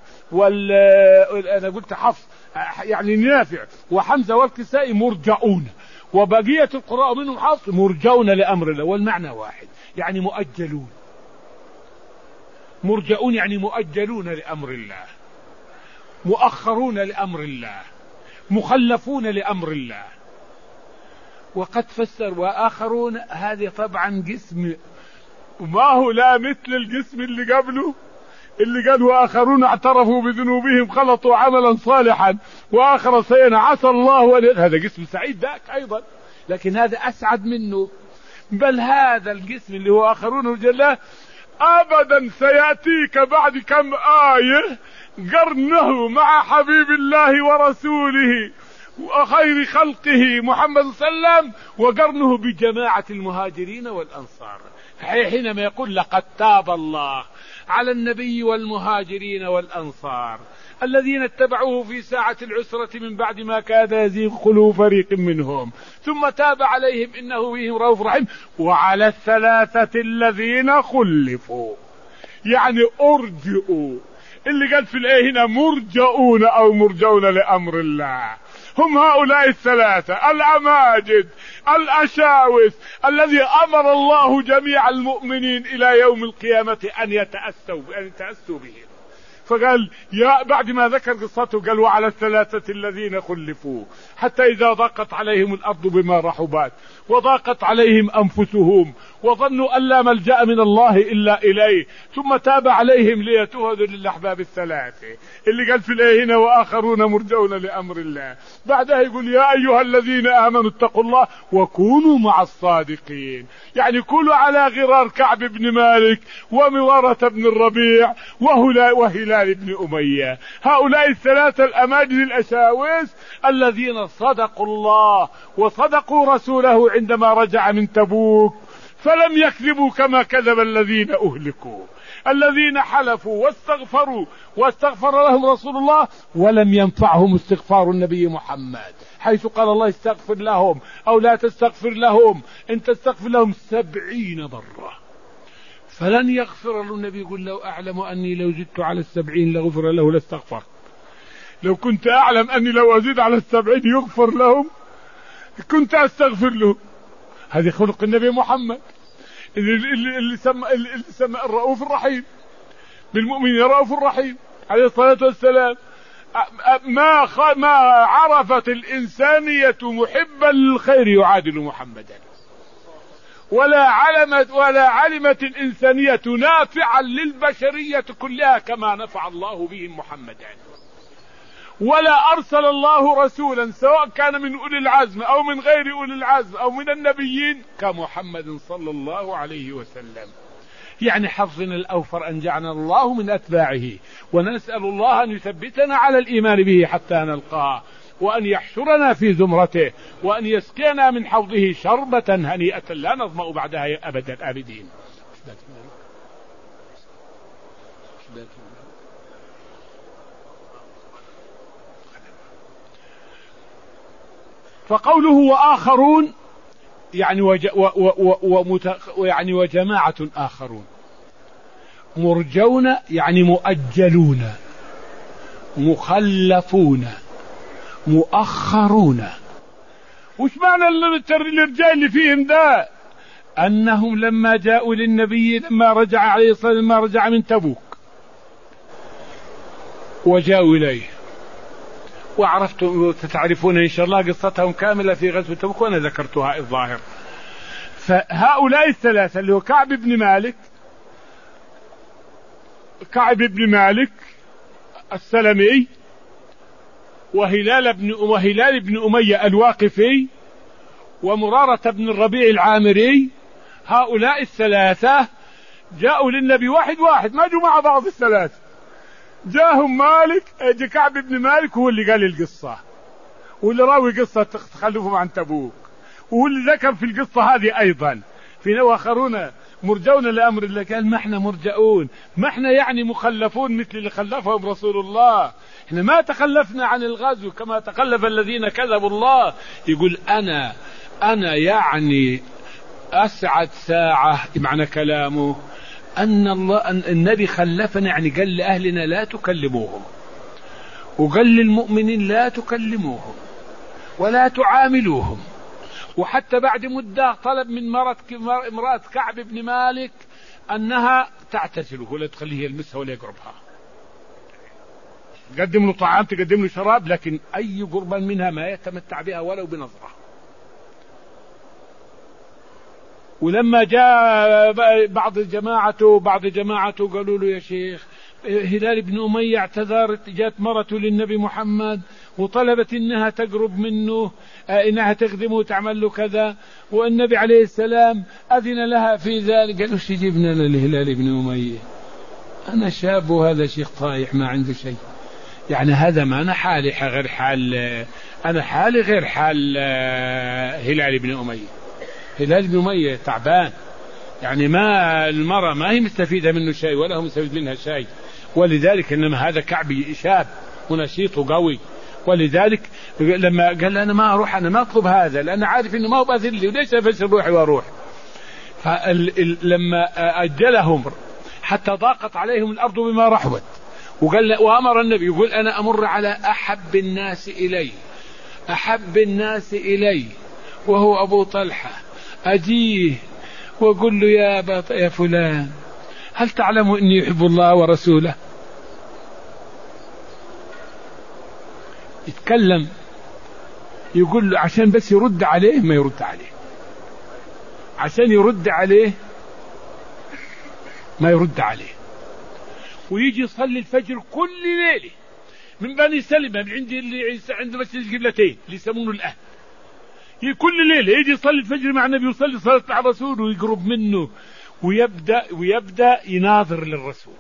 أنا قلت حفص يعني نافع وحمزة والكسائي مرجعون، وبقية القراء منهم حفص مرجون لأمر الله، والمعنى واحد يعني مؤجلون. مرجعون يعني مؤجلون لأمر الله، مؤخرون لأمر الله، مخلفون لأمر الله. وقد فسر وآخرون هذه طبعا قسم وما هو لا مثل القسم اللي قبله اللي قال وآخرون اعترفوا بذنوبهم خلطوا عملا صالحا وآخر سيئا عسى الله هذا قسم سعيد ذاك أيضا، لكن هذا أسعد منه. بل هذا القسم اللي هو آخرون رجال أبدا سيأتيك بعد كم آية قرنه مع حبيب الله ورسوله وخير خلقه محمد صلى الله عليه وسلم، وقرنه بجماعة المهاجرين والأنصار. حينما يقول لقد تاب الله على النبي والمهاجرين والأنصار الذين اتبعوه في ساعة العسرة من بعد ما كاد يزيغ قلوب فريق منهم ثم تاب عليهم إنه بهم رؤوف رحيم. وعلى الثلاثة الذين خلفوا يعني أرجئوا، اللي قال في الآية هنا مرجؤون أو مرجون لأمر الله، هم هؤلاء الثلاثة الأماجد الأشاوس الذي أمر الله جميع المؤمنين إلى يوم القيامة أن يتأسوا بهم. فقال بعد ما ذكر قصته قال وعلى الثلاثة الذين خلفوا حتى إذا ضاقت عليهم الأرض بما رحبت وضاقت عليهم أنفسهم وظنوا أن لا ملجأ من الله إلا إليه ثم تاب عليهم ليتوبوا للأحباب الثلاثة اللي قال في الآية هنا وآخرون مرجون لأمر الله. بعدها يقول يا أيها الذين آمنوا اتقوا الله وكونوا مع الصادقين، يعني كونوا على غرار كعب بن مالك ومرارة بن الربيع وهلال بن أمية، هؤلاء الثلاثة الأماجد الأشاوس الذين صدقوا الله وصدقوا رسوله عندما رجع من تبوك، فلم يكذبوا كما كذب الذين أهلكوا، الذين حلفوا واستغفر لهم رسول الله ولم ينفعهم استغفار النبي محمد، حيث قال الله استغفر لهم أو لا تستغفر لهم، إن تستغفر لهم 70 مرة فلن يغفر له. النبي يقول لو أعلم أني لو زدت على 70 لغفر له لاستغفر، لو كنت أعلم أني لو أزيد على 70 يغفر لهم كنت أستغفر له. هذه خلق النبي محمد اللي سمى الرؤوف بالمؤمنين رؤوف الرحيم عليه الصلاة والسلام. ما عرفت الإنسانية محبا للخير يعادل محمدا، ولا علمت الإنسانية نافعا للبشرية كلها كما نفع الله بهم محمدا، ولا أرسل الله رسولا سواء كان من أولي العزم أو من غير أولي العزم أو من النبيين كمحمد صلى الله عليه وسلم. يعني حظنا الأوفر أن جعلنا الله من أتباعه، ونسأل الله أن يثبتنا على الإيمان به حتى نلقاه، وأن يحشرنا في زمرته، وأن يسقينا من حوضه شربة هنيئة لا نظمأ بعدها أبدا الآبدين. فقوله وآخرون يعني وجماعة آخرون، مرجون يعني مؤجلون، مخلفون، مؤخرون. وش معنى الرجال اللي فيهم ده؟ أنهم لما جاءوا للنبي لما رجع عليه الصلاة والسلام، لما رجع من تبوك وجاءوا إليه، وعرفتم تتعرفون إن شاء الله قصتهم كاملة في غزوة تبوك وأنا ذكرتها الظاهر. فهؤلاء الثلاثة اللي هو كعب بن مالك السلمي، وهلال بن أمية الواقفي، ومرارة بن الربيع العامري، هؤلاء الثلاثة جاءوا للنبي واحد ما جو مع بعض الثلاثة، جاهم كعب بن مالك هو اللي قال القصة، واللي راوي قصة تخلفهم عن تبوك، وهو اللي ذكر في القصة هذه أيضا في آخرون مرجون لأمر الله. قال ما احنا مرجعون، ما احنا يعني مخلفون مثل اللي خلفهم رسول الله، احنا ما تخلفنا عن الغزو كما تخلف الذين كذبوا الله. يقول أنا يعني أسعد ساعة، معنى كلامه أن النبي خلفنا، يعني قال لأهلنا لا تكلموهم، وقال للمؤمنين لا تكلموهم ولا تعاملوهم. وحتى بعد مدة طلب من امرأة كعب بن مالك أنها تعتزله ولا تخليه يلمسها ولا يقربها، تقدم له طعام تقدم له شراب، لكن أي قربا منها ما يتمتع بها ولو بنظرة. ولما جاء بعض جماعته قالوا له يا شيخ هلال بن أمية اعتذرت، جاءت مرته للنبي محمد وطلبت انها تقرب منه، انها تخدمه وتعمل له كذا، والنبي عليه السلام اذن لها في ذلك. قالوا ايش جبنا لهلال بن أمية؟ انا شاب وهذا شيخ طايح ما عنده شيء، يعني هذا ما انا حالي غير حال، انا حالي غير حال هلال بن أمية. هلال بن أمية تعبان، يعني ما المرأة ما هي مستفيدة منه شيء ولا هو مستفيد منها شيء، ولذلك إنما هذا كعبي شاب ونشيط قوي. ولذلك لما قال أنا ما أروح، أنا ما أطلب هذا لأن عارف إنه ما هو باذل لي، وليش أفسر روحي وأروح. فلما أجلهم حتى ضاقت عليهم الأرض بما رحبت، وأمر النبي يقول أنا أمر على أحب الناس إلي وهو أبو طلحة، أجيه وأقول له يا فلان هل تعلم إني يحب الله ورسوله؟ يتكلم يقول له عشان بس يرد عليه، ما يرد عليه، عشان يرد عليه ما يرد عليه. ويجي يصلي الفجر كل ليلة من بني سلمة، من عنده مسجد القبلتين اللي يسمونه الأهل، كل ليلة يجي يصلي الفجر مع النبي، يصلي صلاة على الرسول ويقرب منه، ويبدأ يناظر للرسول.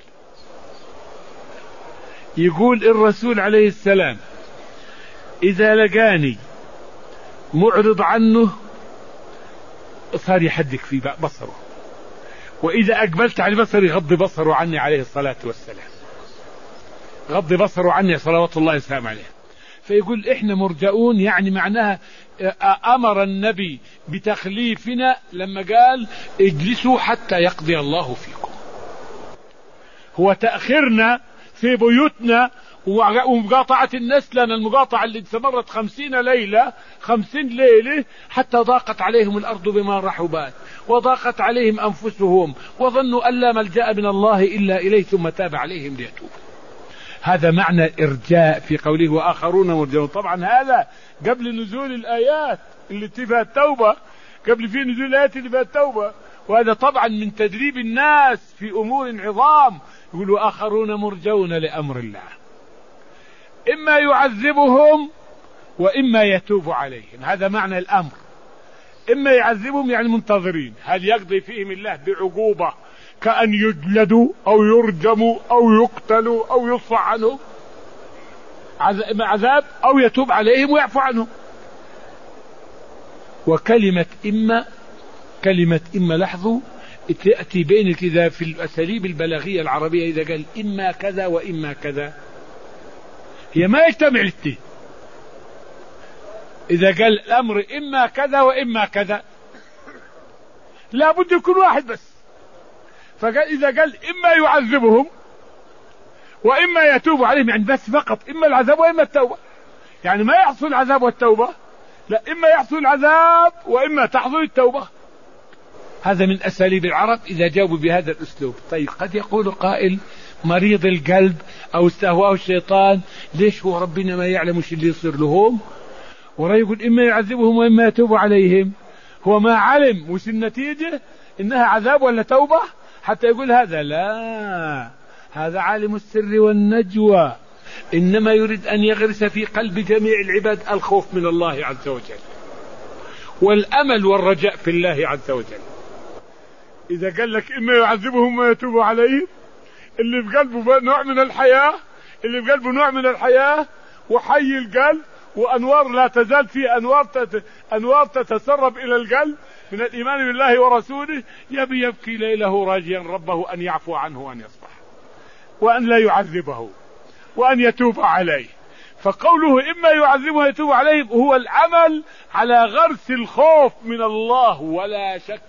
يقول الرسول عليه السلام إذا لقاني معرض عنه صار يحدك في بصره، وإذا أقبلت على بصري غض بصره عني عليه الصلاة والسلام، غض بصره عني صلوات الله وسلامه عليه. فيقول إحنا مرجئون، يعني معناها أمر النبي بتخليفنا لما قال اجلسوا حتى يقضي الله فيكم. هو تأخيرنا في بيوتنا ومقاطعة الناس لنا، المقاطعة اللي استمرت 50 ليلة حتى ضاقت عليهم الأرض بما رحبت وضاقت عليهم أنفسهم وظنوا أن لا ملجأ من الله إلا إليه ثم تاب عليهم ليتوبوا. هذا معنى الإرجاء في قوله وآخرون مرجئون. طبعا هذا قبل نزول الآيات اللي فيها التوبة، قبل في نزول الآيات اللي فيها التوبة. وهذا طبعا من تدريب الناس في أمور عظام. يقولوا آخرون مرجون لأمر الله، إما يعذبهم وإما يتوب عليهم. هذا معنى الأمر، إما يعذبهم يعني منتظرين هل يقضي فيهم الله بعقوبة كأن يجلدوا أو يرجموا أو يقتلوا أو يصفى عنهم عذاب، أو يتوب عليهم ويعفو عنهم. وكلمة إما لاحظوا تأتي بين كذا في الأساليب البلاغية العربية، إذا قال إما كذا وإما كذا هي ما يجتمع الاثنين. إذا قال الأمر إما كذا وإما كذا لا بد يكون واحد بس. فقال إذا قال إما يعذبهم وإما يتوب عليهم، يعني بس فقط إما العذاب وإما التوبة، يعني ما يحصل العذاب والتوبة، لا إما يحصل العذاب وإما تحصل التوبة. هذا من أساليب العرب إذا جاوبوا بهذا الأسلوب. طيب قد يقول قائل مريض القلب أو استهواه الشيطان، ليش هو ربنا ما يعلم وش اللي يصير لهم؟ ورا يقول إما يعذبهم وإما يتوب عليهم، هو ما علم وش النتيجة إنها عذاب ولا توبة حتى يقول هذا؟ لا، هذا عالم السر والنجوى، إنما يريد أن يغرس في قلب جميع العباد الخوف من الله عز وجل والأمل والرجاء في الله عز وجل. إذا قال لك إما يعذبهم ويتوب عليهم، اللي في قلبه نوع من الحياة، اللي في قلبه نوع من الحياة وحي القلب وأنوار لا تزال في أنوار تتسرب إلى القلب من الإيمان بالله ورسوله، يبكي ليله راجيا ربه أن يعفو عنه وأن يصفح وأن لا يعذبه وأن يتوب عليه. فقوله إما يعذبه ويتوب عليه هو العمل على غرس الخوف من الله، ولا شك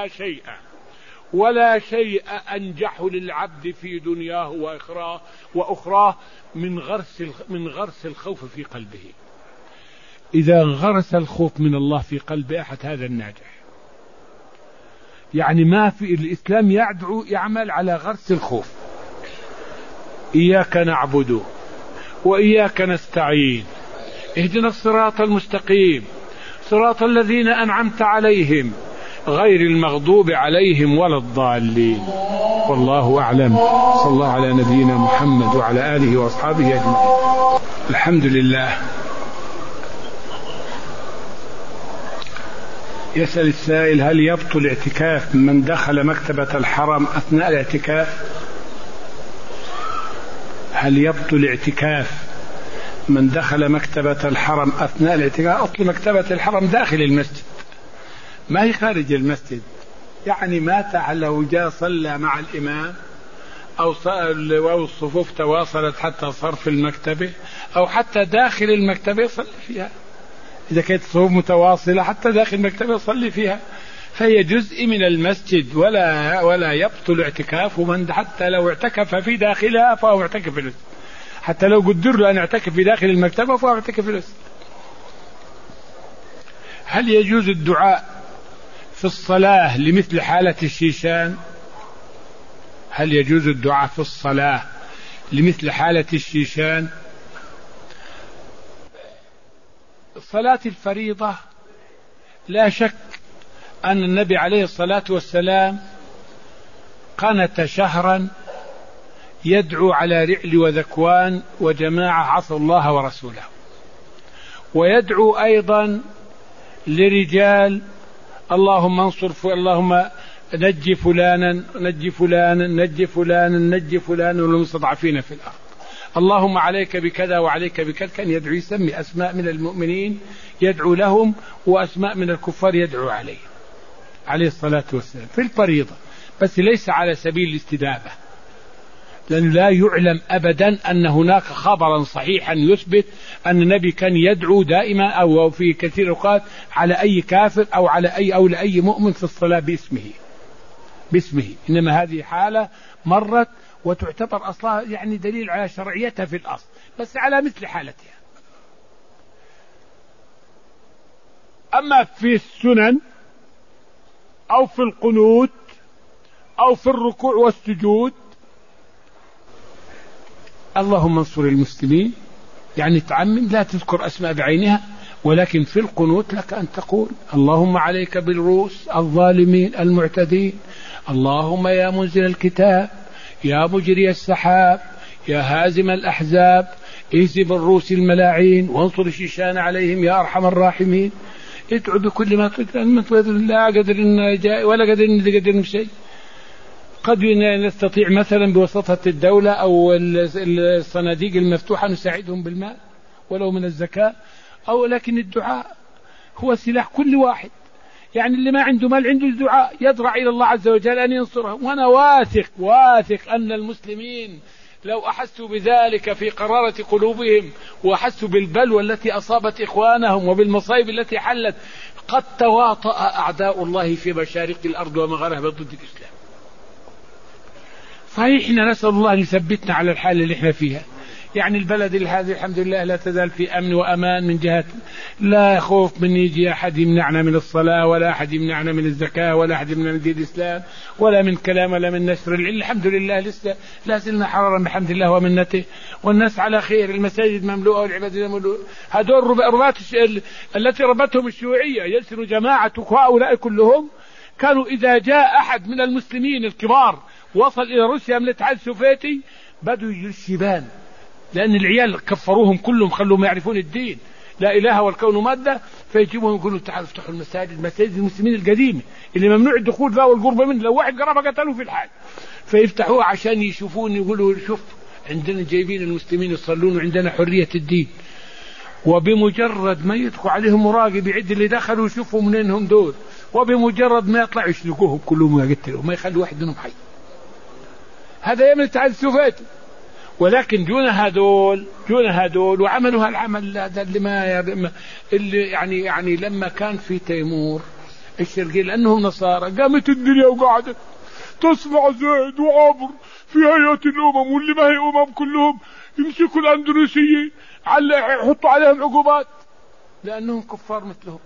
ولا شيء أنجح للعبد في دنياه وأخراه من غرس الخوف في قلبه. إذا غرس الخوف من الله في قلب أحد هذا الناجح. يعني ما في الإسلام يعمل على غرس الخوف. إياك نعبد وإياك نستعين، اهدنا الصراط المستقيم صراط الذين أنعمت عليهم غير المغضوب عليهم ولا الضالين. والله أعلم. صلى الله على نبينا محمد وعلى آله وأصحابه أجمعين. الحمد لله. يسأل السائل هل يبطل الاعتكاف من دخل مكتبة الحرم أثناء الاعتكاف؟ هل يبطل الاعتكاف من دخل مكتبة الحرم أثناء الاعتكاف؟ أصل مكتبة الحرم داخل المسجد ما هي خارج المسجد. يعني مات لو جاء صلى مع الإمام أو الصفوف تواصلت حتى صار في المكتبة، أو حتى داخل المكتبة يصلي فيها. إذا كانت الصفوف متواصلة حتى داخل المكتبة يصلي فيها، فهي جزء من المسجد، ولا يبطل اعتكافه من حتى لو اعتكف في داخلها فهو اعتكف في المسجد، حتى لو قدر له أن يعتكف في داخل المكتبة فهو اعتكف في المسجد. هل يجوز الدعاء في الصلاة لمثل حالة الشيشان؟ هل يجوز الدعاء في الصلاة لمثل حالة الشيشان؟ صلاة الفريضة لا شك أن النبي عليه الصلاة والسلام قنت شهرا يدعو على رعل وذكوان وجماعة عصوا الله ورسوله، ويدعو أيضا لرجال اللهم انصر اللهم نجي فلانا نجي فلانا نجي فلانا نجي فلانا والمستضعفين في الأرض، اللهم عليك بكذا وعليك بكذا. كان يدعو، يسمي أسماء من المؤمنين يدعو لهم وأسماء من الكفار يدعو عليه عليه الصلاة والسلام في الفريضة، بس ليس على سبيل الاستدابة، لأنه لا يعلم أبدا أن هناك خبرا صحيحا يثبت أن النبي كان يدعو دائما أو في كثير الأوقات على أي كافر أو على أي أو لأي مؤمن في الصلاة باسمه. إنما هذه حالة مرت وتعتبر أصلها يعني دليل على شرعيتها في الأصل، بس على مثل حالتها. أما في السنن أو في القنوت أو في الركوع والسجود اللهم انصر المسلمين، يعني تعمم، لا تذكر أسماء بعينها، ولكن في القنوت لك أن تقول اللهم عليك بالروس الظالمين المعتدين، اللهم يا منزل الكتاب يا مجري السحاب يا هازم الأحزاب اهزم الروس الملاعين وانصر الشيشان عليهم يا أرحم الراحمين. ادعو بكل ما تقدر، لا قدر جاء ولا قدر شيء. قد نستطيع مثلا بواسطة الدولة أو الصناديق المفتوحة نساعدهم بالمال ولو من الزكاة، أو لكن الدعاء هو سلاح كل واحد. يعني اللي ما عنده مال عنده الدعاء، يضرع إلى الله عز وجل أن ينصرهم. وأنا واثق أن المسلمين لو أحسوا بذلك في قرارة قلوبهم وأحسوا بالبلوى التي أصابت إخوانهم وبالمصائب التي حلت، قد تواطأ أعداء الله في مشارق الأرض ومغاربها ضد الإسلام. صحيح إحنا نسأل الله أن يثبتنا على الحال اللي إحنا فيها. يعني البلد هذه الحمد لله لا تزال في أمن وأمان، من جهة لا خوف من يجي أحد يمنعنا من الصلاة، ولا أحد يمنعنا من الزكاة، ولا أحد يمنعنا من دين الإسلام، ولا من كلام، ولا من نشر العلم. الحمد لله لسه لا زلنا حرارا بحمد الله ومنته، والناس على خير، المساجد مملوءة والعباد مملوءة. هذول ربات التي ربتهم الشيوعية يلسن جماعة هؤلاء كلهم كانوا إذا جاء أحد من المسلمين الكبار وصل إلى روسيا من الاتحاد السوفيتي بدوا يجوا الشيبان، لأن العيال كفروهم كلهم، خلوهم يعرفون الدين لا إله والكون مادة، فيجيبهم يقولوا تعالوا افتحوا المساجد، مساجد المسلمين القديمة اللي ممنوع الدخول فيها والقرب منه، لو واحد قرب قتلوه في الحال، فيفتحوها عشان يشوفون، يقولوا شوف عندنا جايبين المسلمين يصلون وعندنا حرية الدين. وبمجرد ما يدخل عليهم مراقب يعد اللي دخلوا يشوفوا منينهم دول، وبمجرد ما يطلعوا يشنقوهم كلهم ويقتلوهم، ما يخلوا واحد منهم حي. هذا يمن الاتحاد السوفيتي. ولكن دون هذول وعملوا هالعمل هذا اللي يعني لما كان في تيمور الشرقي، لأنهم نصارى، قامت الدنيا وقعدت تصنع زيد وعبر في هيئة الأمم، واللي ما هي كلهم يمسكوا الأندونيسيين يحطوا عليهم عقوبات لأنهم كفار مثلهم.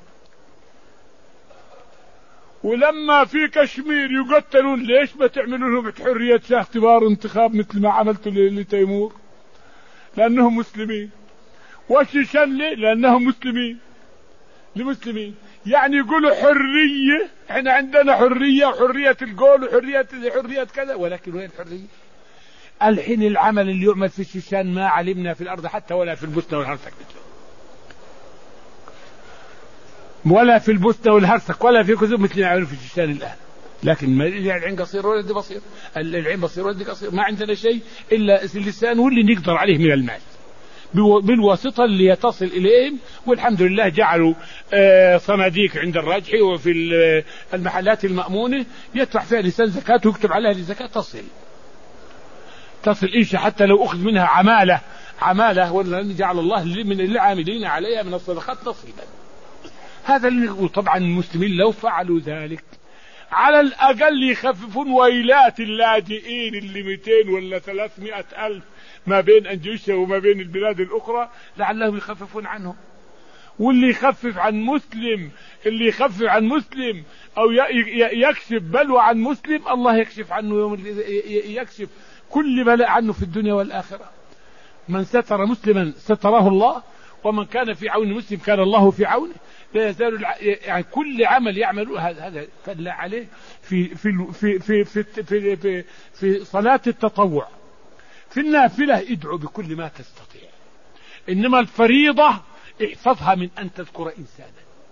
ولما في كشمير يقتلون، ليش ما تعملوا لهم حرية اختبار انتخاب مثل ما عملتوا لتيمور؟ لأنهم مسلمين. والشيشان ليه؟ لأنهم مسلمين. يعني يقولوا حرية، احنا عندنا حرية القول وحرية كذا، ولكن وين الحرية؟ الحين العمل اللي يعمل في الشيشان ما علمنا في الأرض حتى ولا في البوسنة والهرسك مثله، ولا في البوسنة والهرسك ولا في كذب مثل يعملوا في الشيشان الآن. لكن العين قصير واليد بصير، العين بصير واليد قصير، ما عندنا شيء إلا اللسان واللي نقدر عليه من المال بالواسطة اللي يتصل إليهم. والحمد لله جعلوا صناديق عند الراجحي وفي المحلات المأمونة يدفع فيها لسان زكاة ويكتب عليها لزكاة تصل. تصل إيش حتى لو أخذ منها عمالة ولا جعل الله من العاملين عليها من الصدقات نصيبا. هذا اللي نقول. طبعا المسلمين لو فعلوا ذلك على الأقل يخففون ويلات اللاجئين اللي 200 ولا 300 ألف ما بين أنجوشة وما بين البلاد الأخرى، لعلهم يخففون عنهم. واللي يخفف عن مسلم، اللي يخفف عن مسلم أو يكشف بلوى عن مسلم، الله يكشف عنه يكشف كل بلاء عنه في الدنيا والآخرة. من ستر مسلما ستره الله، ومن كان في عون مسلم كان الله في عونه. لا يزال يعني كل عمل يعمله هذا فلا عليه في في في في في في, في, في صلاة التطوع. في النافلة ادعو بكل ما تستطيع، إنما الفريضة احفظها من أن تذكر إنسانا.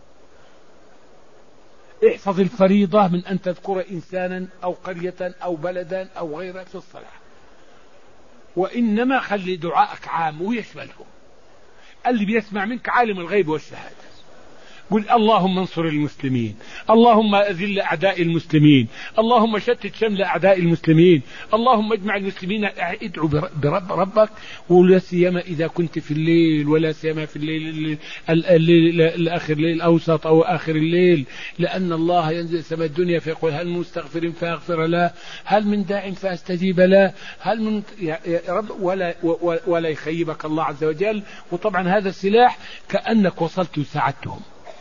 احفظ الفريضة من أن تذكر إنسانا أو قرية أو بلدا أو غيرها في الصلاة. وإنما خلي دعائك عام ويشملهم. اللي بيسمع منك عالم الغيب والشهادة، قل اللهم انصر المسلمين، اللهم أذل أعداء المسلمين، اللهم شتت شمل أعداء المسلمين، اللهم اجمع المسلمين. ادعو بربك، ولا سيما إذا كنت في الليل، ولا سيما في الليل الآخر، الليل الأوسط أو آخر الليل، لأن الله ينزل سماء الدنيا فيقول هل من مستغفر فأغفر له، هل من داع فأستجيب له، هل من يا رب، ولا يخيبك الله عز وجل. وطبعا هذا السلاح كأنك وصلت وساعدتهم.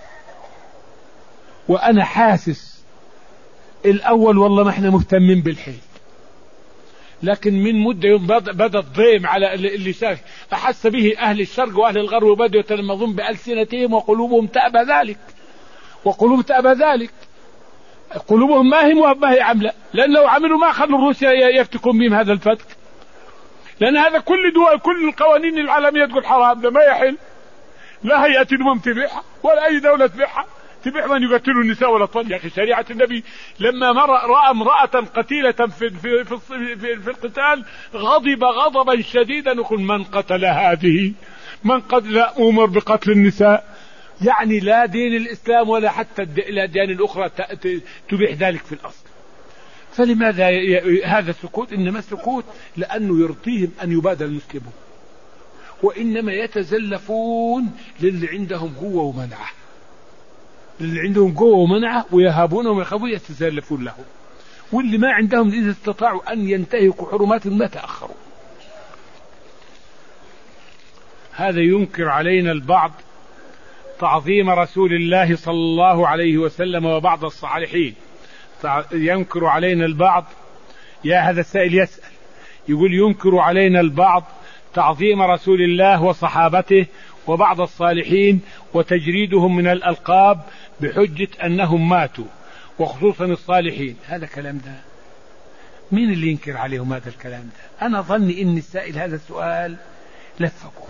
وأنا حاسس الأول والله ما احنا مهتمين بالحيل، لكن من مدة يوم بدأ الضيم على اللي شاف أحس به أهل الشرق وأهل الغرب، وبدأوا يتلمذون بألسنتهم وقلوبهم تأبى ذلك، وقلوب تأبى ذلك. قلوبهم ما هي عملة، لأن لو عملوا ما خلوا روسيا يفتكون بهم هذا الفتك، لأن هذا كل دول كل القوانين العالمية تقول حرام، ده ما يحل. لا هيئة الأمم تبيعها ولا أي دولة تبيعها، تبيع من يقتلوا النساء والأطفال. يا أخي شريعة النبي لما رأى امرأة قتيلة في القتال غضب غضبا شديدا، يقول من قتل هذه، من قتل أمر بقتل النساء. يعني لا دين الإسلام ولا حتى الأديان الأخرى تبيح ذلك في الأصل. فلماذا هذا السكوت؟ إنما السكوت لأنه يرضيهم أن يبادى المسلمون، وإنما يتزلفون للي عندهم قوة ومنعه، اللي عندهم قوة ومنعه ويهابونهم ويخافون يتزلفون له، واللي ما عندهم إذا استطاعوا أن ينتهكوا حرمات ما تأخروا. هذا ينكر علينا البعض تعظيم رسول الله صلى الله عليه وسلم وبعض الصالحين. ينكر علينا البعض، يا هذا السائل يسأل يقول ينكر علينا البعض تعظيم رسول الله وصحابته وبعض الصالحين وتجريدهم من الألقاب بحجة أنهم ماتوا، وخصوصا الصالحين. هذا كلام ده مين اللي ينكر عليهم هذا الكلام ده؟ أنا ظني إن السائل هذا السؤال لفقه.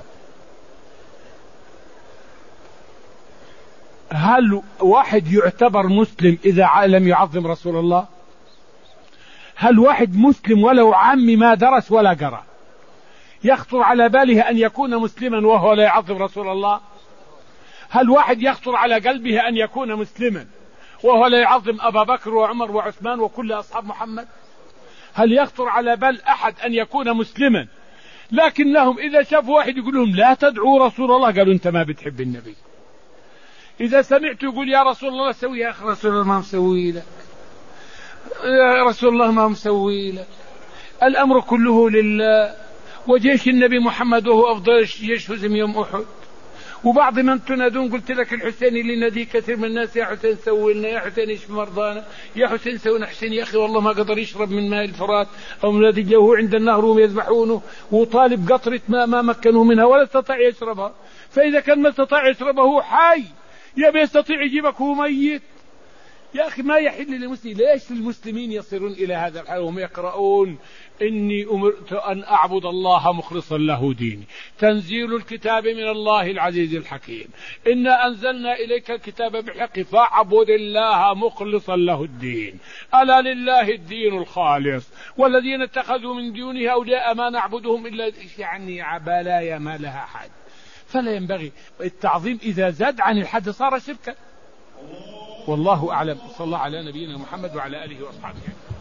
هل واحد يعتبر مسلم إذا لم يعظم رسول الله؟ هل واحد مسلم ولو عمي ما درس ولا قرأ يخطر على باله أن يكون مسلما وهو لا يعظم رسول الله؟ هل واحد يخطر على قلبه أن يكون مسلما وهو لا يعظم أبا بكر وعمر وعثمان وكل أصحاب محمد؟ هل يخطر على بال أحد أن يكون مسلما لكنهم إذا شافوا واحد يقول لهم لا تدعوا رسول الله قالوا أنت ما بتحب النبي؟ إذا سمعت يقول يا رسول الله سوي، يا أخي رسول الله ما مسوي لك، يا رسول الله ما مسوي لك، الأمر كله لله، وجيش النبي محمد وهو أفضل جيش هزم يوم أحد. وبعض من تنادون قلت لك الحسين اللي نادي كثير من الناس يا حسين سوي لنا، يا حسين اشف مرضانا، يا حسين سوينا. حسين يا أخي والله ما قدر يشرب من ماء الفرات أو من الذي جوه عند النهر وهم يذبحونه، وطالب قطرة ماء ما مكنوه منها ولا استطاع يشربها. فإذا كان ما استطاع يشربها هو حي، يبي يستطيع يجيبك هو ميت. يا أخي ما يحل للمسلم. ليش المسلمين يصيرون إلى هذا الحال وهم يقرؤون إني أمرت أن أعبد الله مخلصا له ديني، تنزيل الكتاب من الله العزيز الحكيم، إنا أنزلنا إليك الكتاب بالحق فاعبد الله مخلصا له الدين، ألا لله الدين الخالص والذين اتخذوا من دونه أولياء ما نعبدهم إلا يعني عبالايا ما لها حد. فلا ينبغي التعظيم، إذا زاد عن الحد صار شركا. والله أعلم. صلى الله على نبينا محمد وعلى آله وأصحابه.